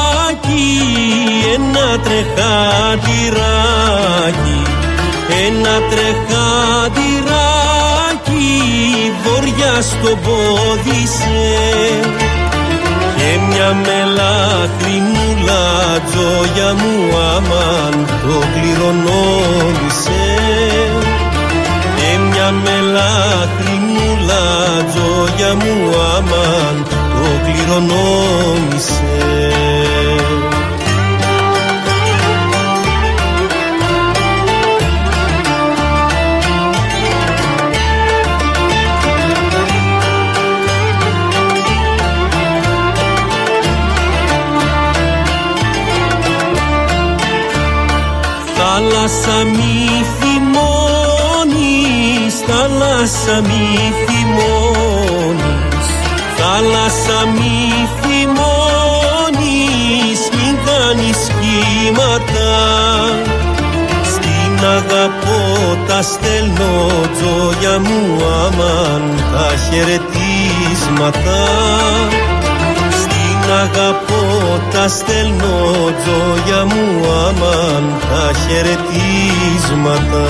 [SPEAKER 21] ένα τρεχάτηράκι, ένα τρεχάτηράκι, βοριά στο πόδι σε. Και μια μελαχρινούλα τζόγια μου αμάν το κληρονόμησε. Και μια μελαχρινούλα τζόγια μου αμάν το κληρονόμησε. Θάλασσα μη θυμώνεις, θάλασσα μη θυμώνεις, θάλασσα μη θυμώνεις, μην κάνεις κύματα. Στην αγαπώ τα στέλνω τζόγια μου αμάν τα χαιρετίσματα. Αγαπώ τα στέλνω τζόγια μου αμάν τα χαιρετίσματα.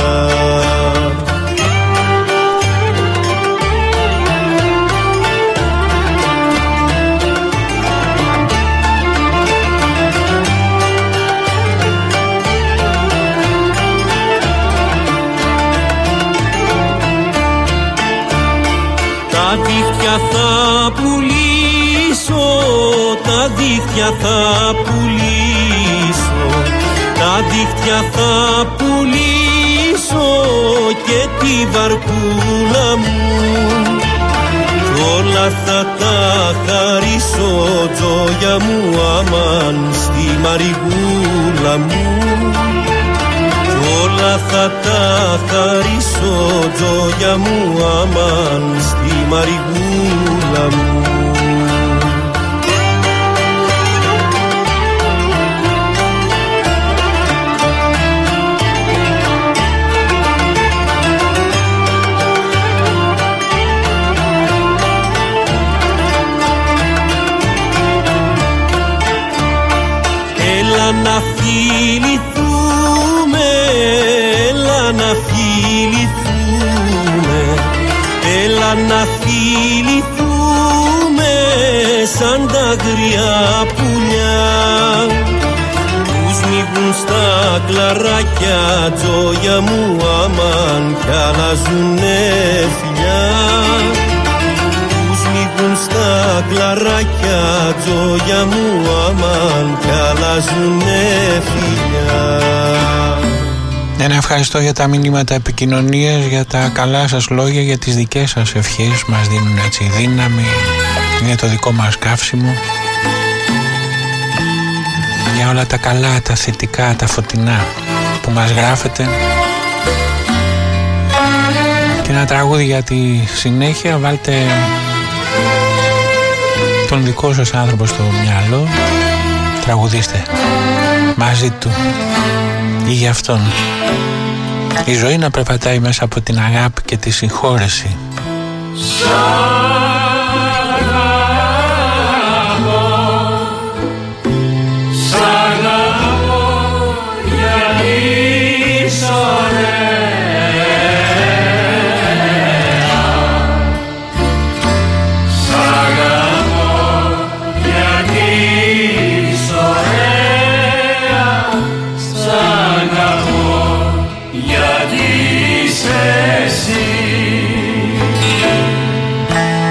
[SPEAKER 21] Τα δίχτυα θα πουλήσω, τα δίχτυα θα πουλήσω, τα δίχτυα θα πουλήσω και τη βαρκούλα μου. Κι όλα θα τα χαρίσω τζόγια μου αμάν στη μαριγούλα μου. Κι όλα θα τα χαρίσω τζόγια μου αμάν στη μαριγούλα μου. Να φιληθούμε, έλα να φιληθούμε, έλα να φιληθούμε σαν τα αγριά πουλιά που σμίγουν στα κλαράκια τζόγια μου αμάν κι αλλάζουνε φιλιά. Στα κλαράκια τζόγια μου αμάν κι αλλάζουνε φιλιά.
[SPEAKER 4] Ένα ευχαριστώ για τα μηνύματα επικοινωνίας, για τα καλά σας λόγια, για τις δικές σας ευχές. Μας δίνουν έτσι δύναμη, είναι το δικό μας καύσιμο. Για όλα τα καλά, τα θετικά, τα φωτεινά που μας γράφετε. Και ένα τραγούδι για τη συνέχεια, βάλτε τον δικό σας άνθρωπο στο μυαλό, τραγουδίστε μαζί του ή για αυτόν. Η ζωή να περπατάει μέσα από την αγάπη και τη συγχώρεση.
[SPEAKER 2] Γιατί είσαι εσύ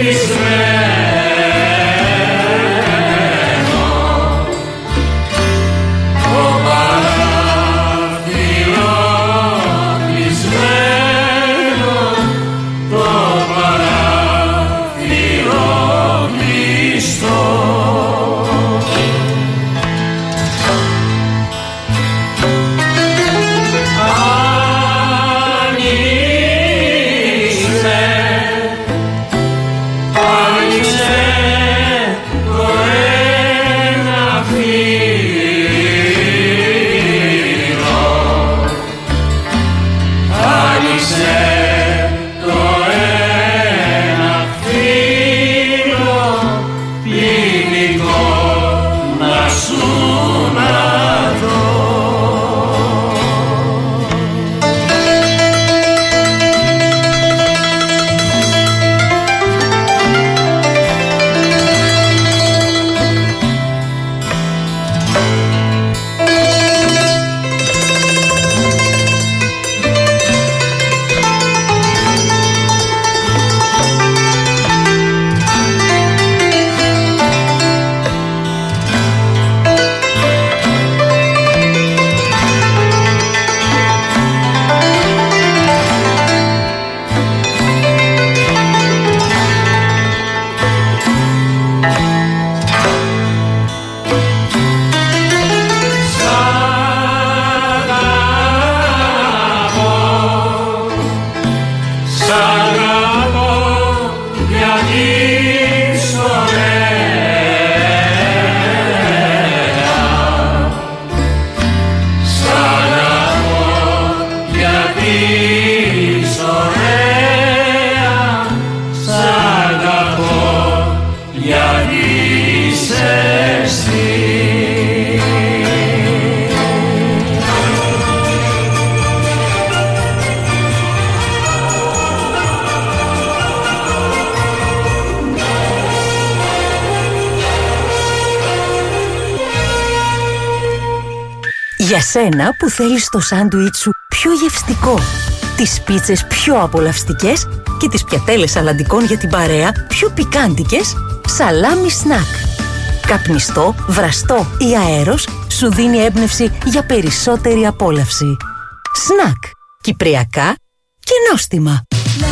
[SPEAKER 1] Για σένα που θέλεις το σάντουιτς σου πιο γευστικό, τις πίτσες πιο απολαυστικές και τις πιατέλες αλαντικών για την παρέα πιο πικάντικες, Σαλάμι Σνακ. Καπνιστό, βραστό ή αέρος σου δίνει έμπνευση για περισσότερη απόλαυση. Σνακ. Κυπριακά και νόστιμα.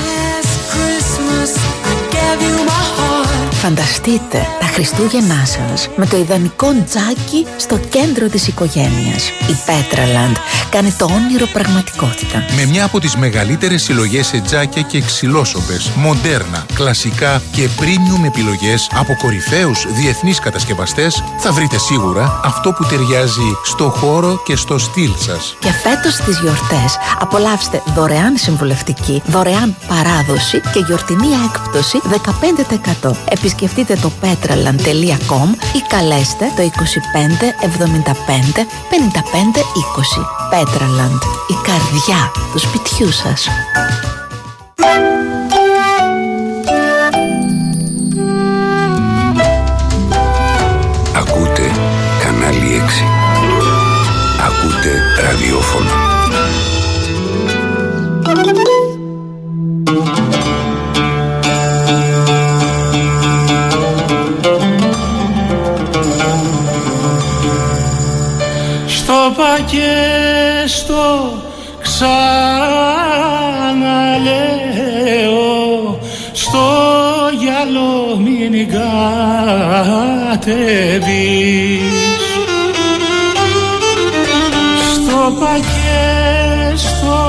[SPEAKER 1] Φανταστείτε τα Χριστούγεννά σας με το ιδανικό τζάκι στο κέντρο της οικογένειας. Η Petraland κάνει το όνειρο πραγματικότητα.
[SPEAKER 22] Με μια από τις μεγαλύτερες συλλογές σε τζάκια και ξυλόσοπες, μοντέρνα, κλασικά και premium επιλογές από κορυφαίους διεθνείς κατασκευαστές, θα βρείτε σίγουρα αυτό που ταιριάζει στο χώρο και στο στυλ σας.
[SPEAKER 1] Και φέτος στις γιορτές απολαύστε δωρεάν συμβουλευτική, δωρεάν παράδοση και γιορτινή έκπτωση 15%. Επισκεφτείτε το petraland.com ή καλέστε το 25 75 55 20. Petraland, η καρδιά του σπιτιού σας.
[SPEAKER 9] Ακούτε κανάλι 6. Ακούτε ραδιόφωνο.
[SPEAKER 23] Στο πακέστο ξαναλέω, στο γυαλό μην κατεβείς. Στο πακέστο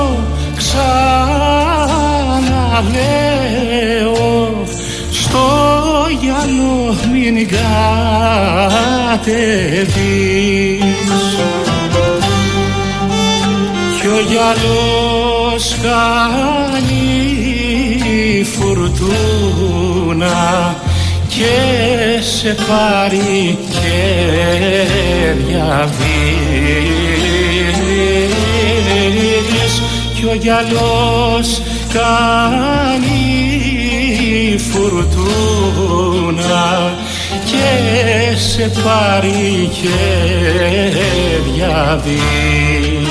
[SPEAKER 23] ξαναλέω, στο γυαλό μην κατεβείς. Κι ο γυαλός κάνει φουρτούνα και σε πάρει και διαβείς. Κι ο γυαλός κάνει φουρτούνα και σε πάρει και διαβείς.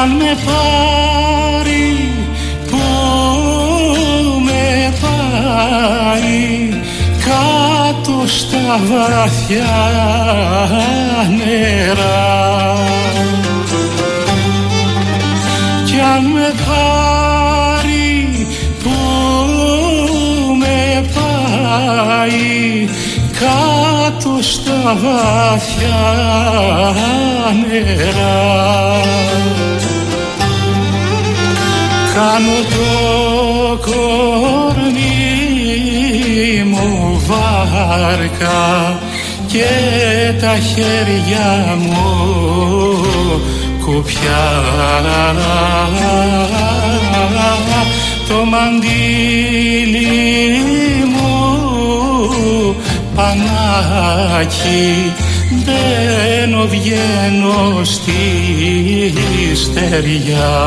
[SPEAKER 23] αν με πάρει που με πάει κάτω στα βαθιά νερά, κι αν με πάρει που με πάει κάτω στα βαθιά νερά, κάνω το κορμί μου βάρκα και τα χέρια μου κουπιά, το μαντίλι μου πανάκι, μπαίνω βγαίνω στη στεριά.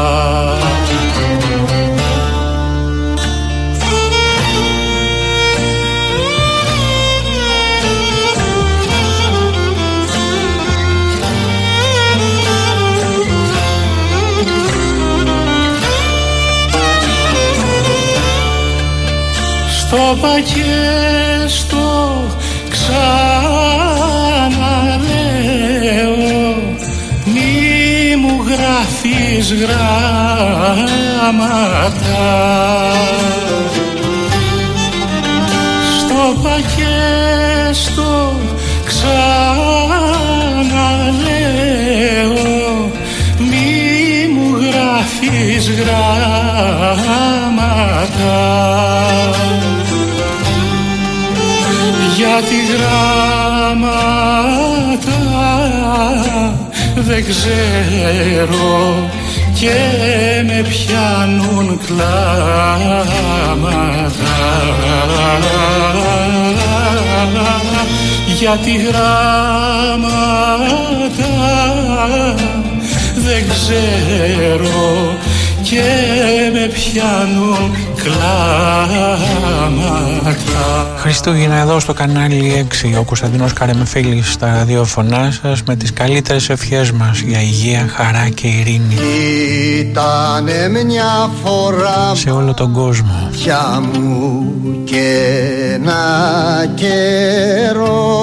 [SPEAKER 23] Στο πακέστο ξαναλέω, μη μου γράφεις γράμματα. Στο πακέστο ξαναλέω, μη μου γράφεις γράμματα. Γιατί γράμματα δεν ξέρω και με πιάνουν κλάματα. Γιατί γράμματα δεν ξέρω και με πιάνουν κλάματα.
[SPEAKER 4] Χριστούγεννα εδώ στο κανάλι 6, ο Κωνσταντίνος Καρεμφίλης στα ραδιοφωνά σας με τις καλύτερες ευχές μας για υγεία, χαρά και ειρήνη.
[SPEAKER 5] Ήτανε μια φορά
[SPEAKER 4] σε όλο τον κόσμο.
[SPEAKER 5] Πια μου και ένα καιρό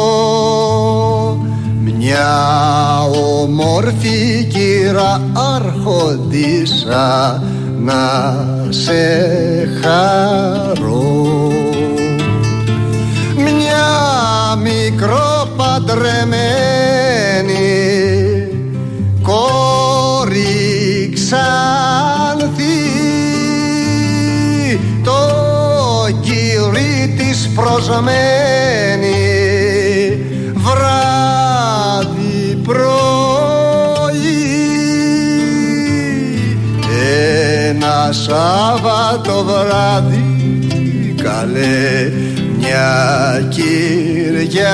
[SPEAKER 5] μια όμορφη κύρα άρχοντισσα να σε χαρώ, μια μικροπαντρεμένη κόρη Ξάνθη, το κύρι της προσμένη βράδυ πρωί, ένα Σάββατο βράδυ καλέ μια Κυριακή,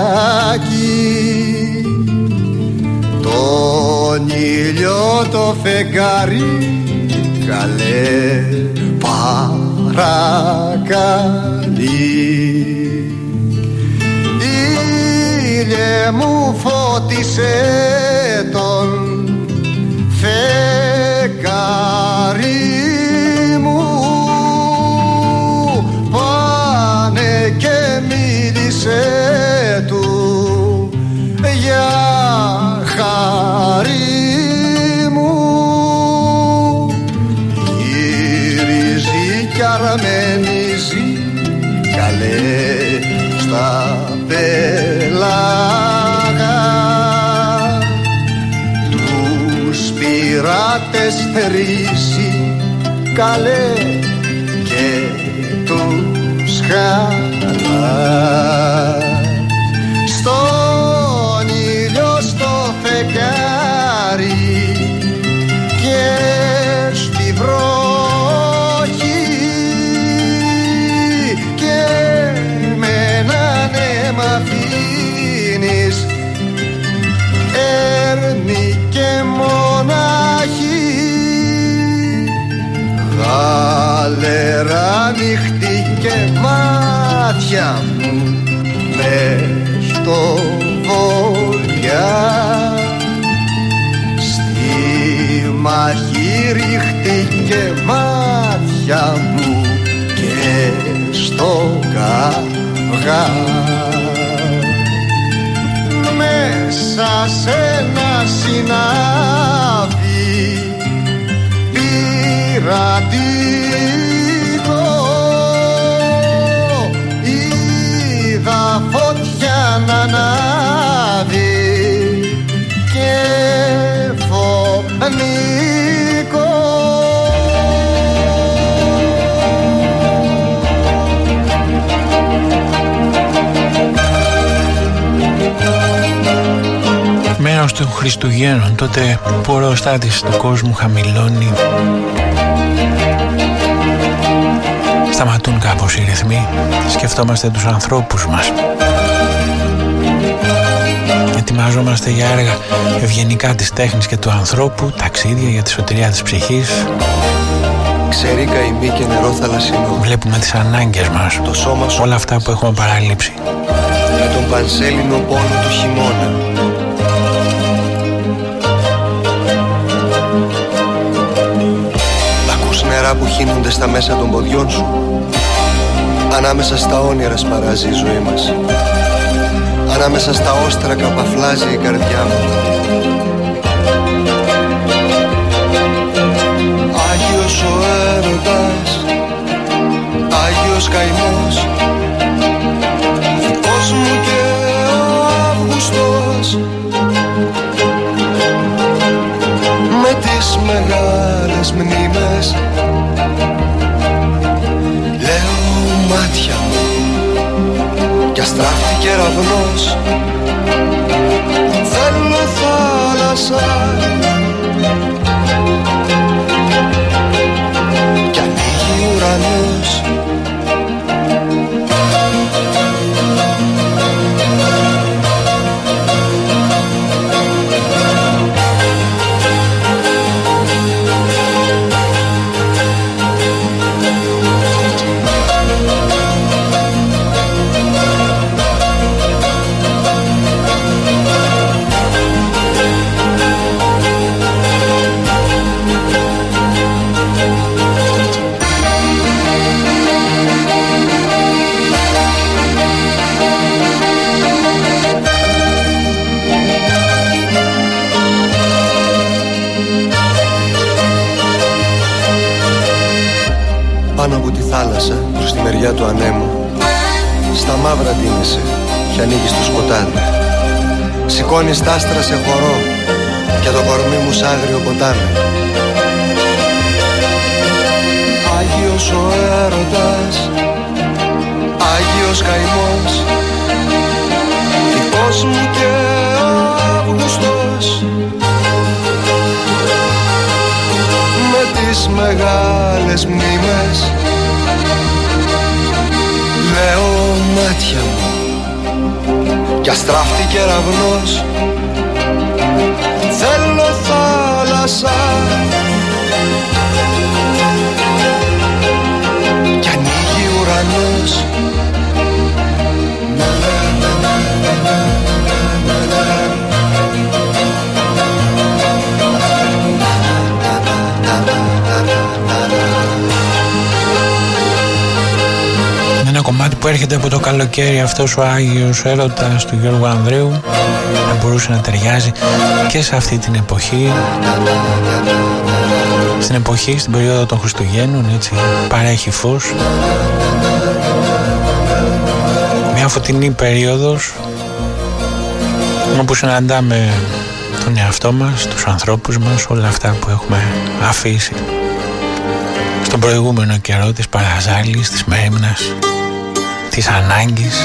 [SPEAKER 5] τον ήλιο το φεγγάρι καλέ παρακαλεί. Ήλιε μου φώτισε τον φεγγάρι μου, πάνε και μίλησε του για χάρη μου. Γυρίζει κι αρμενίζει καλέ στα πέλαγα, τους πειράτες θερήσει καλέ και τους χαλά. Στον ήλιο στο φεγγάρι και στη βροχή και με έναν αίμα αφήνεις έρμη και μοναχή. Γαλερά νύχτη και μάτια μου και μάτια μου και στο καυγά. Μέσα σε ένα συνάδι πειρατικό είδα φωτιά να ανάβει και φωνικό.
[SPEAKER 4] Μέρος των Χριστουγέννων, τότε που ο ροστάτης του κόσμου χαμηλώνει, σταματούν κάπως οι ρυθμοί, σκεφτόμαστε τους ανθρώπους μας, ετοιμαζόμαστε για έργα ευγενικά της τέχνης και του ανθρώπου, ταξίδια για τη σωτηρία της ψυχής.
[SPEAKER 7] Ξερή καημή και νερό θαλασσινό.
[SPEAKER 4] Βλέπουμε τις ανάγκες μας,
[SPEAKER 7] το σώμα σου,
[SPEAKER 4] όλα αυτά που έχουμε παραλείψει.
[SPEAKER 7] με τον πανσέλινο πόνο του χειμώνα. Ακούς νερά που χύνονται στα μέσα των ποδιών σου. Ανάμεσα στα όνειρα σπαράζει η ζωή μας. Ανάμεσα στα όστρακα παφλάζει η καρδιά μου. Άγιος ο έρωτας, Άγιος καημός, δικός μου και ο Αύγουστος, με τις μεγάλες μνήμες. Λέω μάτια μου κι αστράφτη κεραυνός, θέλω θάλασσα κι ανοίγει ουρανός. Πάνω από τη θάλασσα, προς τη μεριά του ανέμου, στα μαύρα ντύνεσαι και ανοίγεις το σκοτάδι. Σηκώνεις τ' άστρα σε χορό και το κορμί μου σ' άγριο ποτάμι. Άγιος ο έρωτας, Άγιος καημός, δικός μου και ο Αύγουστος, με τις μεγάλες μνήμες. Λέω μάτια μου κι αστράφτη κεραυνός, θέλω θάλασσα κι ανοίγει ουρανός.
[SPEAKER 4] Ένα κομμάτι που έρχεται από το καλοκαίρι, αυτός ο Άγιος έρωτας του Γιώργου Ανδρέου, θα μπορούσε να ταιριάζει και σε αυτή την εποχή, στην εποχή, στην περίοδο των Χριστουγέννων, έτσι, παρέχει φως. Μια φωτεινή περίοδος όπου συναντάμε τον εαυτό μας, τους ανθρώπους μας, όλα αυτά που έχουμε αφήσει στον προηγούμενο καιρό της παραζάλης, της μέριμνας, της ανάγκης.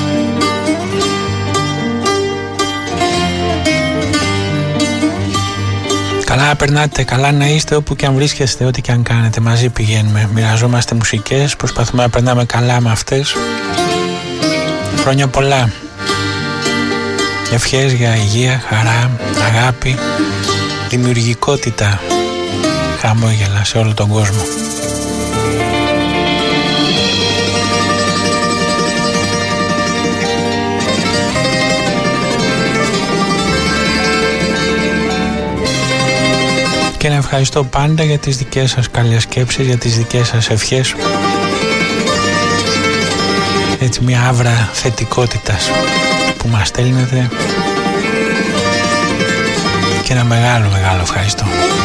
[SPEAKER 4] Καλά να περνάτε, καλά να είστε όπου και αν βρίσκεστε, ό,τι και αν κάνετε. Μαζί πηγαίνουμε, μοιραζόμαστε μουσικές, προσπαθούμε να περνάμε καλά με αυτές. Χρόνια πολλά. Ευχές για υγεία, χαρά, αγάπη, δημιουργικότητα, χαμόγελα σε όλο τον κόσμο. Και να ευχαριστώ πάντα για τις δικές σας καλές σκέψεις, για τις δικές σας ευχές. Έτσι μια άβρα θετικότητας που μας στέλνετε. Και ένα μεγάλο ευχαριστώ.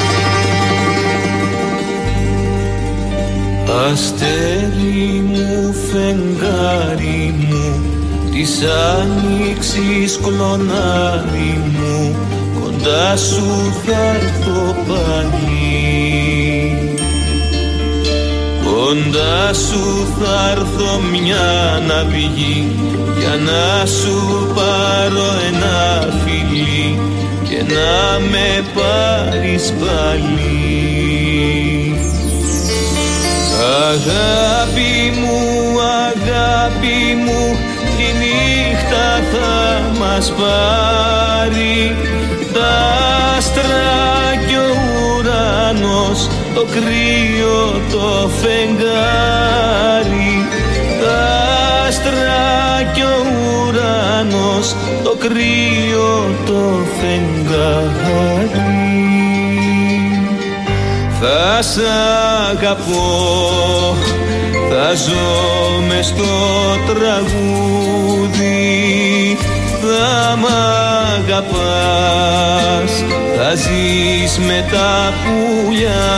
[SPEAKER 21] Αστέρι μου, φεγγάρι μου, της άνοιξης κλονάρι μου, κοντά σου θα έρθω πάλι. Κοντά σου θα έρθω μια ναυγή, για να σου πάρω ένα φιλί και να με πάρεις πάλι. Αγάπη μου, τη νύχτα θα μας πάρει, τα άστρα κι ο ουρανός, το κρύο το φεγγάρι. Τα άστρα κι ο ουρανός, το κρύο το φεγγάρι. Θα σ' αγαπώ, θα ζω μες στο τραγούδι, θα μ' αγαπάς, θα ζεις με τα πουλιά.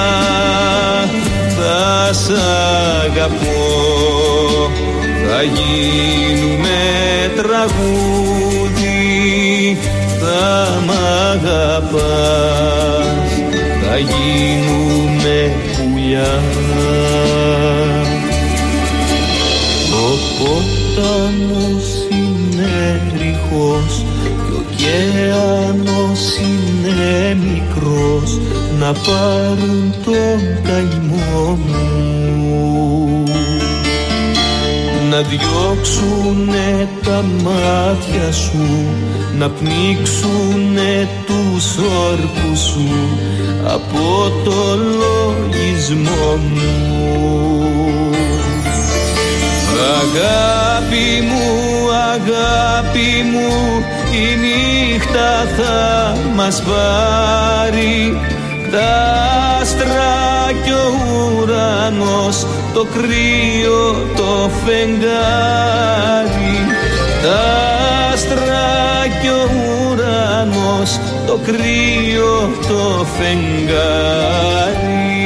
[SPEAKER 21] Θα σ' αγαπώ, θα γίνουμε τραγούδι, θα μ' αγαπάς, θα γίνουμε πουλιά. Ο ποτάμος είναι ρηχός κι ο ωκεάνος είναι μικρός, να πάρουν τον καημό μου, να διώξουνε τα μάτια σου, να πνίξουνε τους όρκους σου από το λογισμό μου. Αγάπη μου, η νύχτα θα μας πάρει, τα άστρα κι ο ουρανός, το κρύο το φεγγάρι. Τα άστρα κι ο ουρανός, το κρύο το φεγγάρι.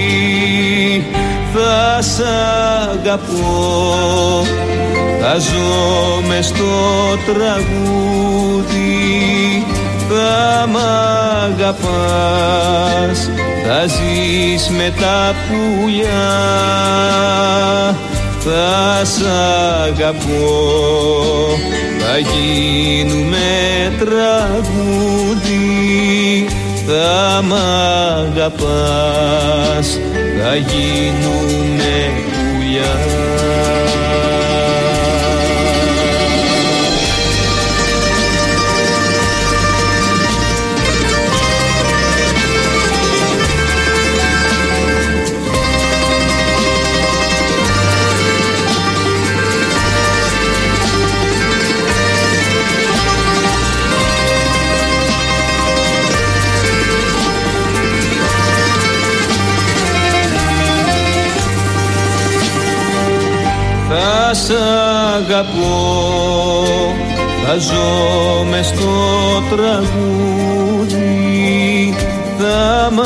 [SPEAKER 21] Θα σ' αγαπώ, θα ζω μες στο τραγούδι, θα μ' αγαπάς, θα ζεις με τα πουλιά. Θα σ' αγαπώ, θα γίνουμε τραγούδι, θα μ' αγαπάς, θα γίνουμε πουλιά. Θα σ' αγαπώ, θα ζω μες στο τραγούδι, θα μ'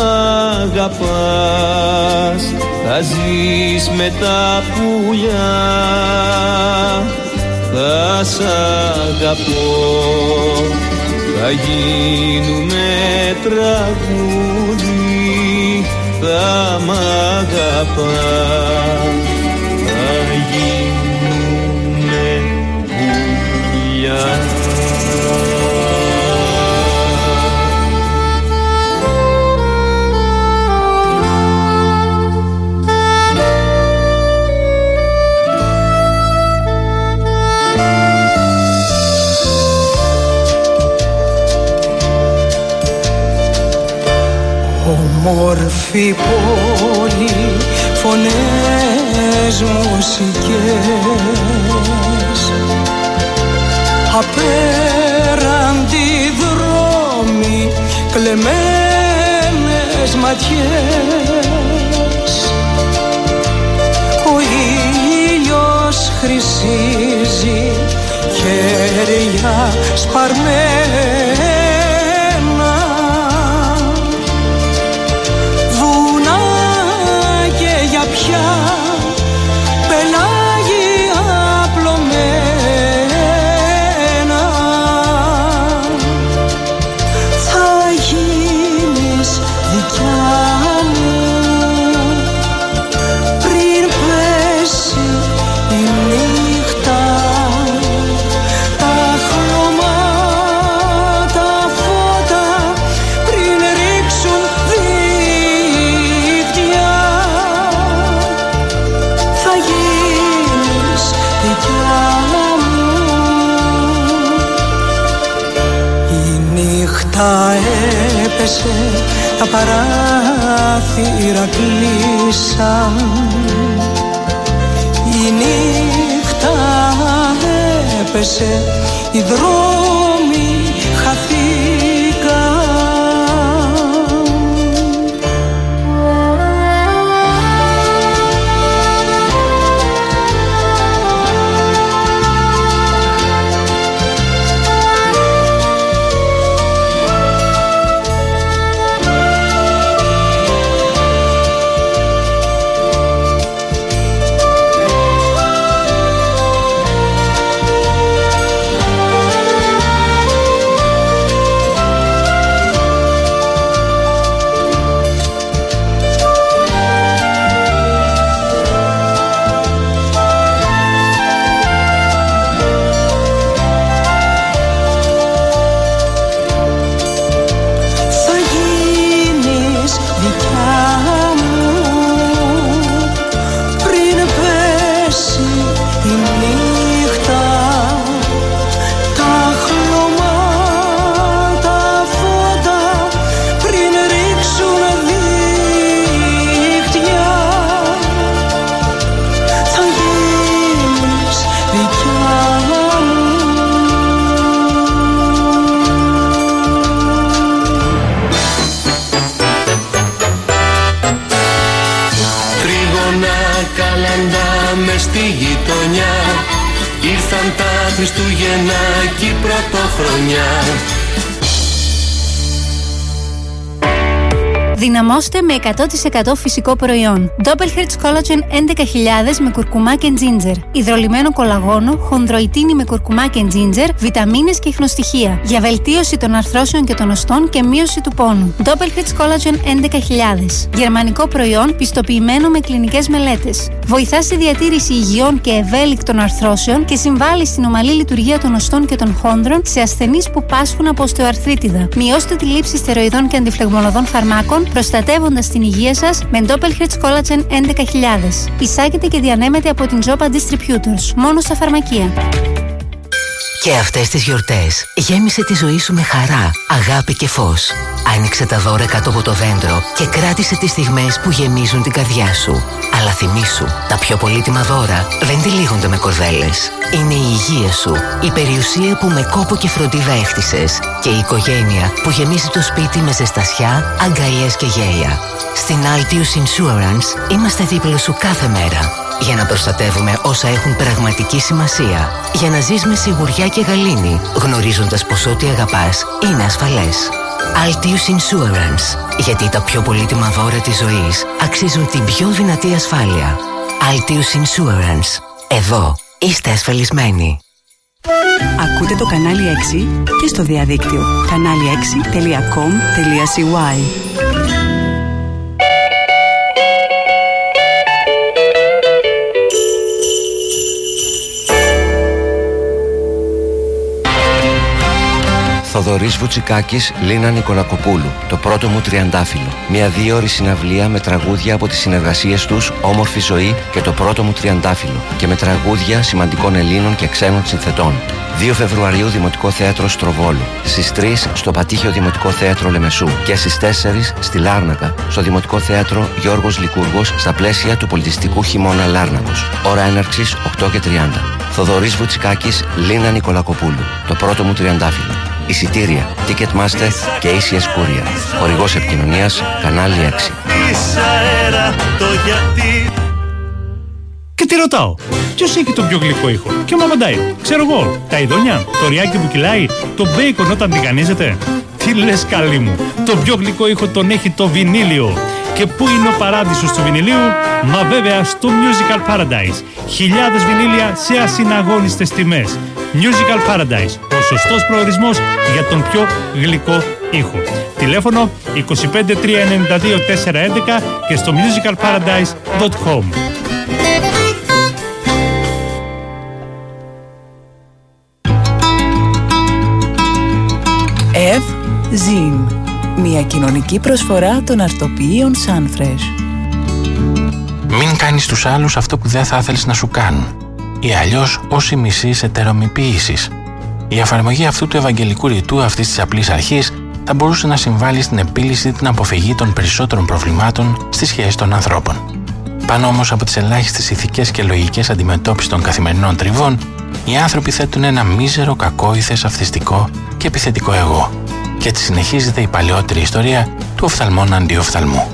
[SPEAKER 21] αγαπάς, θα ζεις με τα πουλιά. Θα σ' αγαπώ, θα γίνουμε τραγούδι, θα μ' αγαπάς, θα γίνουμε πουλιά.
[SPEAKER 23] Όμορφη πόλη, φωνές, μουσικές, απέραντι δρόμοι, κλεμμένες μαύρες ματιές. Ο ήλιος χρυσίζει χέρια σπαρμένα, βουνά και για πια πελάγια απλωμένα. Θα γίνεις δικιά μου πριν πέσει η νύχτα, τα χρώματα φώτα πριν ρίξουν δίκτυα. Θα γίνεις δικιά μου. Η νύχτα έπεσε, τα παράθυρα κλείσαν. Η νύχτα έπεσε, οι δρόμοι χαθήκαν.
[SPEAKER 8] Ήρθαν τα Χριστούγεννα κι η πρωτοχρονιά.
[SPEAKER 10] Δυναμώστε με 100% φυσικό προϊόν. Doppelherz Collagen 11.000 με κουρκουμά και ginger. Υδρολυμμένο κολαγόνο, χονδροϊτίνη με κουρκουμά και ginger, βιταμίνες και ιχνοστοιχεία. Για βελτίωση των αρθρώσεων και των οστών και μείωση του πόνου. Doppelherz Collagen 11.000. Γερμανικό προϊόν πιστοποιημένο με κλινικές μελέτες. Βοηθά στη διατήρηση υγιών και ευέλικτων αρθρώσεων και συμβάλλει στην ομαλή λειτουργία των οστών και των χόνδρων σε ασθενείς που πάσχουν από οστεοαρθρίτιδα. Μειώστε τη λήψη στεροειδών και αντιφλεγμονωδών φαρμάκων, προστατεύοντας την υγεία σας με Doppelherz Collagen 11.000. Εισάγεται και διανέμεται από την Zopa Distributors. Μόνο στα φαρμακεία.
[SPEAKER 17] Και αυτές τις γιορτές γέμισε τη ζωή σου με χαρά, αγάπη και φως. Άνοιξε τα δώρα κάτω από το δέντρο και κράτησε τις στιγμές που γεμίζουν την καρδιά σου. Αλλά θυμήσου, τα πιο πολύτιμα δώρα δεν τυλίγονται με κορδέλες. Είναι η υγεία σου, η περιουσία που με κόπο και φροντίδα έχτισες και η οικογένεια που γεμίζει το σπίτι με ζεστασιά, αγκαλιές και γέλια. Στην Altius Insurance είμαστε δίπλα σου κάθε μέρα για να προστατεύουμε όσα έχουν πραγματική σημασία. Για να ζεις με σιγουριά και γαλήνη, γνωρίζοντας πως ό,τι αγαπάς είναι ασφαλές. Altius Insurance. Γιατί τα πιο πολύτιμα δώρα της ζωής αξίζουν την πιο δυνατή ασφάλεια. Altius Insurance. Εδώ είστε ασφαλισμένοι.
[SPEAKER 11] Ακούτε το κανάλι 6 και στο διαδίκτυο kanali6.com.cy.
[SPEAKER 24] Θοδωρής Βουτσικάκης, Λίνα Νικολακοπούλου. Το πρώτο μου τριαντάφυλλο. Μια 2ωρη συναυλία με τραγούδια από τις συνεργασίες τους, Όμορφη ζωή και Το πρώτο μου τριαντάφυλλο. Και με τραγούδια σημαντικών Ελλήνων και ξένων συνθετών. 2 Φεβρουαρίου Δημοτικό Θέατρο Στροβόλου. Στις 3 στο Πατήχιο Δημοτικό Θέατρο Λεμεσού. Και στις 4 στη Λάρνακα στο Δημοτικό Θέατρο Γιώργος Λικούργος στα πλαίσια του πολιτιστικού χειμώνα Λάρνακος. Ώρα έναρξης 8:30. Θοδωρής Βουτσικάκης, Λίνα Νικολακοπούλου. Το πρώτο μου τριαντάφυλλο. Εισιτήρια, Ticketmaster και ACS Courier. Χορηγός επικοινωνίας, κανάλι 6.
[SPEAKER 3] Και τι ρωτάω, ποιος έχει τον πιο γλυκό ήχο? Και μου απαντάει, ξέρω εγώ, τα ειδόνια, το ριάκι που κυλάει, το μπέικον όταν τηγανίζεται. Τι λες καλή μου, το πιο γλυκό ήχο τον έχει το βινίλιο. Και πού είναι ο παράδεισος του βινιλίου? Μα βέβαια στο Musical Paradise. Χιλιάδες βινίλια σε ασυναγώνιστες τιμές. Musical Paradise, ο σωστός προορισμός για τον πιο γλυκό ήχο. Τηλέφωνο 25 392 411 και στο musicalparadise.com.
[SPEAKER 11] Zin, μια κοινωνική προσφορά των αρτοποιείων Sunfresh.
[SPEAKER 4] Μην κάνεις τους άλλους αυτό που δεν θα ήθελες να σου κάνουν, ή αλλιώς όσοι μισείς ετερομοιποίησης. Η εφαρμογή αυτού του ευαγγελικού ρητού αυτής της απλής αρχής θα μπορούσε να συμβάλλει στην επίλυση ή την αποφυγή των περισσότερων προβλημάτων στις σχέσεις των ανθρώπων. Πάνω όμως από τις ελάχιστες ηθικές και λογικές αντιμετώπισης των καθημερινών τριβών, οι άνθρωποι θέτουν ένα μίζερο, κακόηθες, αυθιστικό και επιθετικό εγώ. Και έτσι συνεχίζεται η παλαιότερη ιστορία του οφθαλμών αντί οφθαλμού.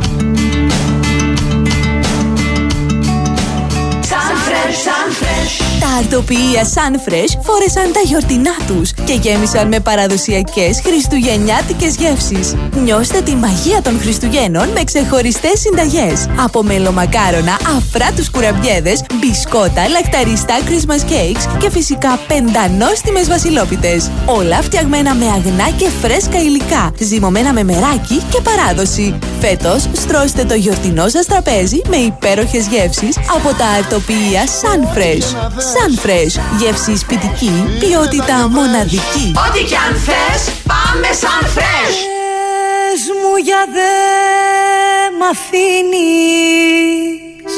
[SPEAKER 12] Τα αρτοποιεία Sunfresh φόρεσαν τα γιορτινά τους και γέμισαν με παραδοσιακές χριστουγεννιάτικες γεύσεις. Νιώστε τη μαγεία των Χριστουγέννων με ξεχωριστές συνταγές. Από μελομακάρονα, αφράτους κουραμπιέδες, μπισκότα, λακταριστά Christmas cakes και φυσικά πεντανόστιμες βασιλόπιτες. Όλα φτιαγμένα με αγνά και φρέσκα υλικά, ζυμωμένα με μεράκι και παράδοση. Φέτος στρώστε το γιορτινό σας τραπέζι με υπέροχες γεύσεις από τα αρτοποιεία Sunfresh. Sunfresh, γεύση σπιτική, ποιότητα μοναδική.
[SPEAKER 13] Ό,τι κι αν θες, πάμε Sunfresh.
[SPEAKER 23] Πες μου για δε μ' αφήνεις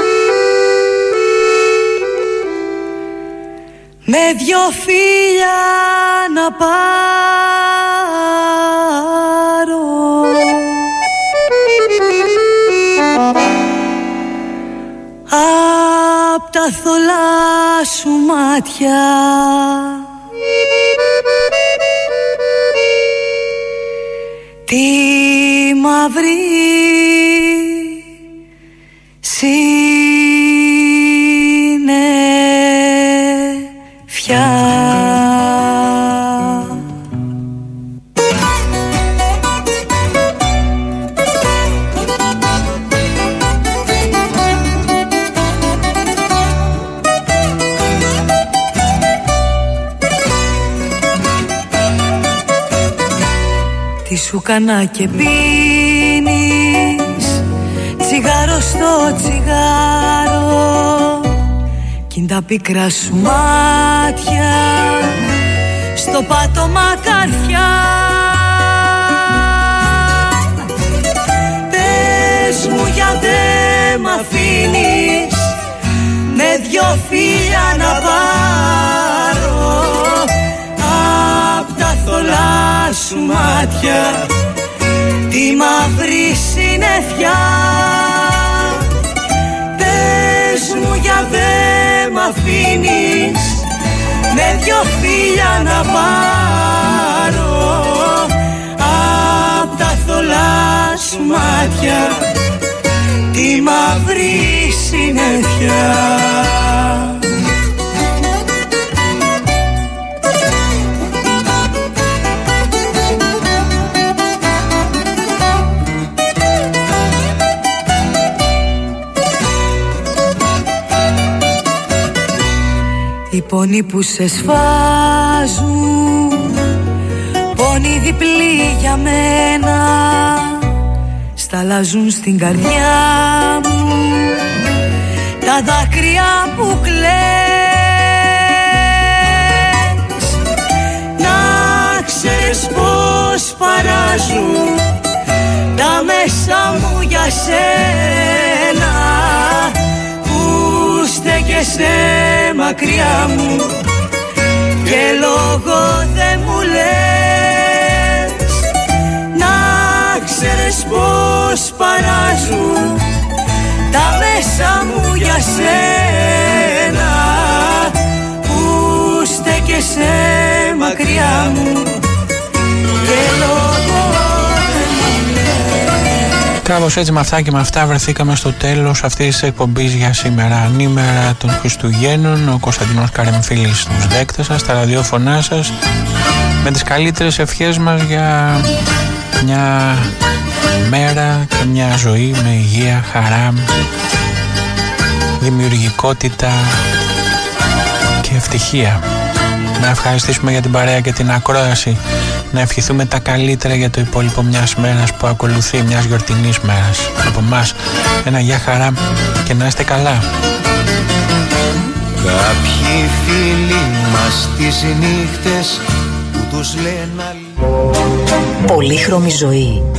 [SPEAKER 23] με δυο φίλια να πάρω απ' τα θολά σου μάτια τη μαύρη συννεφιά. Τι σου κανά και πίνεις τσιγάρο στο τσιγάρο κι είναι τα πικρά σου μάτια στο πάτωμα καρδιά. Πες μου για δε μ' αφήνεις με δυο φίλια να πάρω απ' τα θολά σου μάτια τη μαύρη συννεφιά. Πες μου για δε μ' αφήνεις με δυο φίλια να πάρω απ' τα θολά σου μάτια τη μαύρη συννεφιά. Οι πόνοι που σε σφάζουν, πόνοι διπλοί για μένα, σταλάζουν στην καρδιά μου τα δάκρυα που κλαις. Να ξέρεις πως παράζουν τα μέσα μου για σένα που στέκεσαι μακριά μου και λόγο δεν μου λες. Να ξέρεις πως παράζουν τα μέσα μου για σένα που στέκεσαι μακριά μου
[SPEAKER 4] Κάπως έτσι με αυτά και με αυτά βρεθήκαμε στο τέλος αυτής της εκπομπής για σήμερα. Ανήμερα των Χριστουγέννων, ο Κωνσταντινός Καρεμφίλης στους δέκτες σας, στα ραδιόφωνά σας, με τις καλύτερες ευχές μας για μια μέρα και μια ζωή με υγεία, χαρά, δημιουργικότητα και ευτυχία. Να ευχαριστήσουμε για την παρέα και την ακρόαση. Να ευχηθούμε τα καλύτερα για το υπόλοιπο μιας μέρας που ακολουθεί, μιας γιορτινής μέρας. Από μας ένα γεια χαρά και να είστε καλά.
[SPEAKER 21] Κάποιοι φίλοι μας τις νύχτες που τους λένε
[SPEAKER 1] Πολύχρωμη ζωή.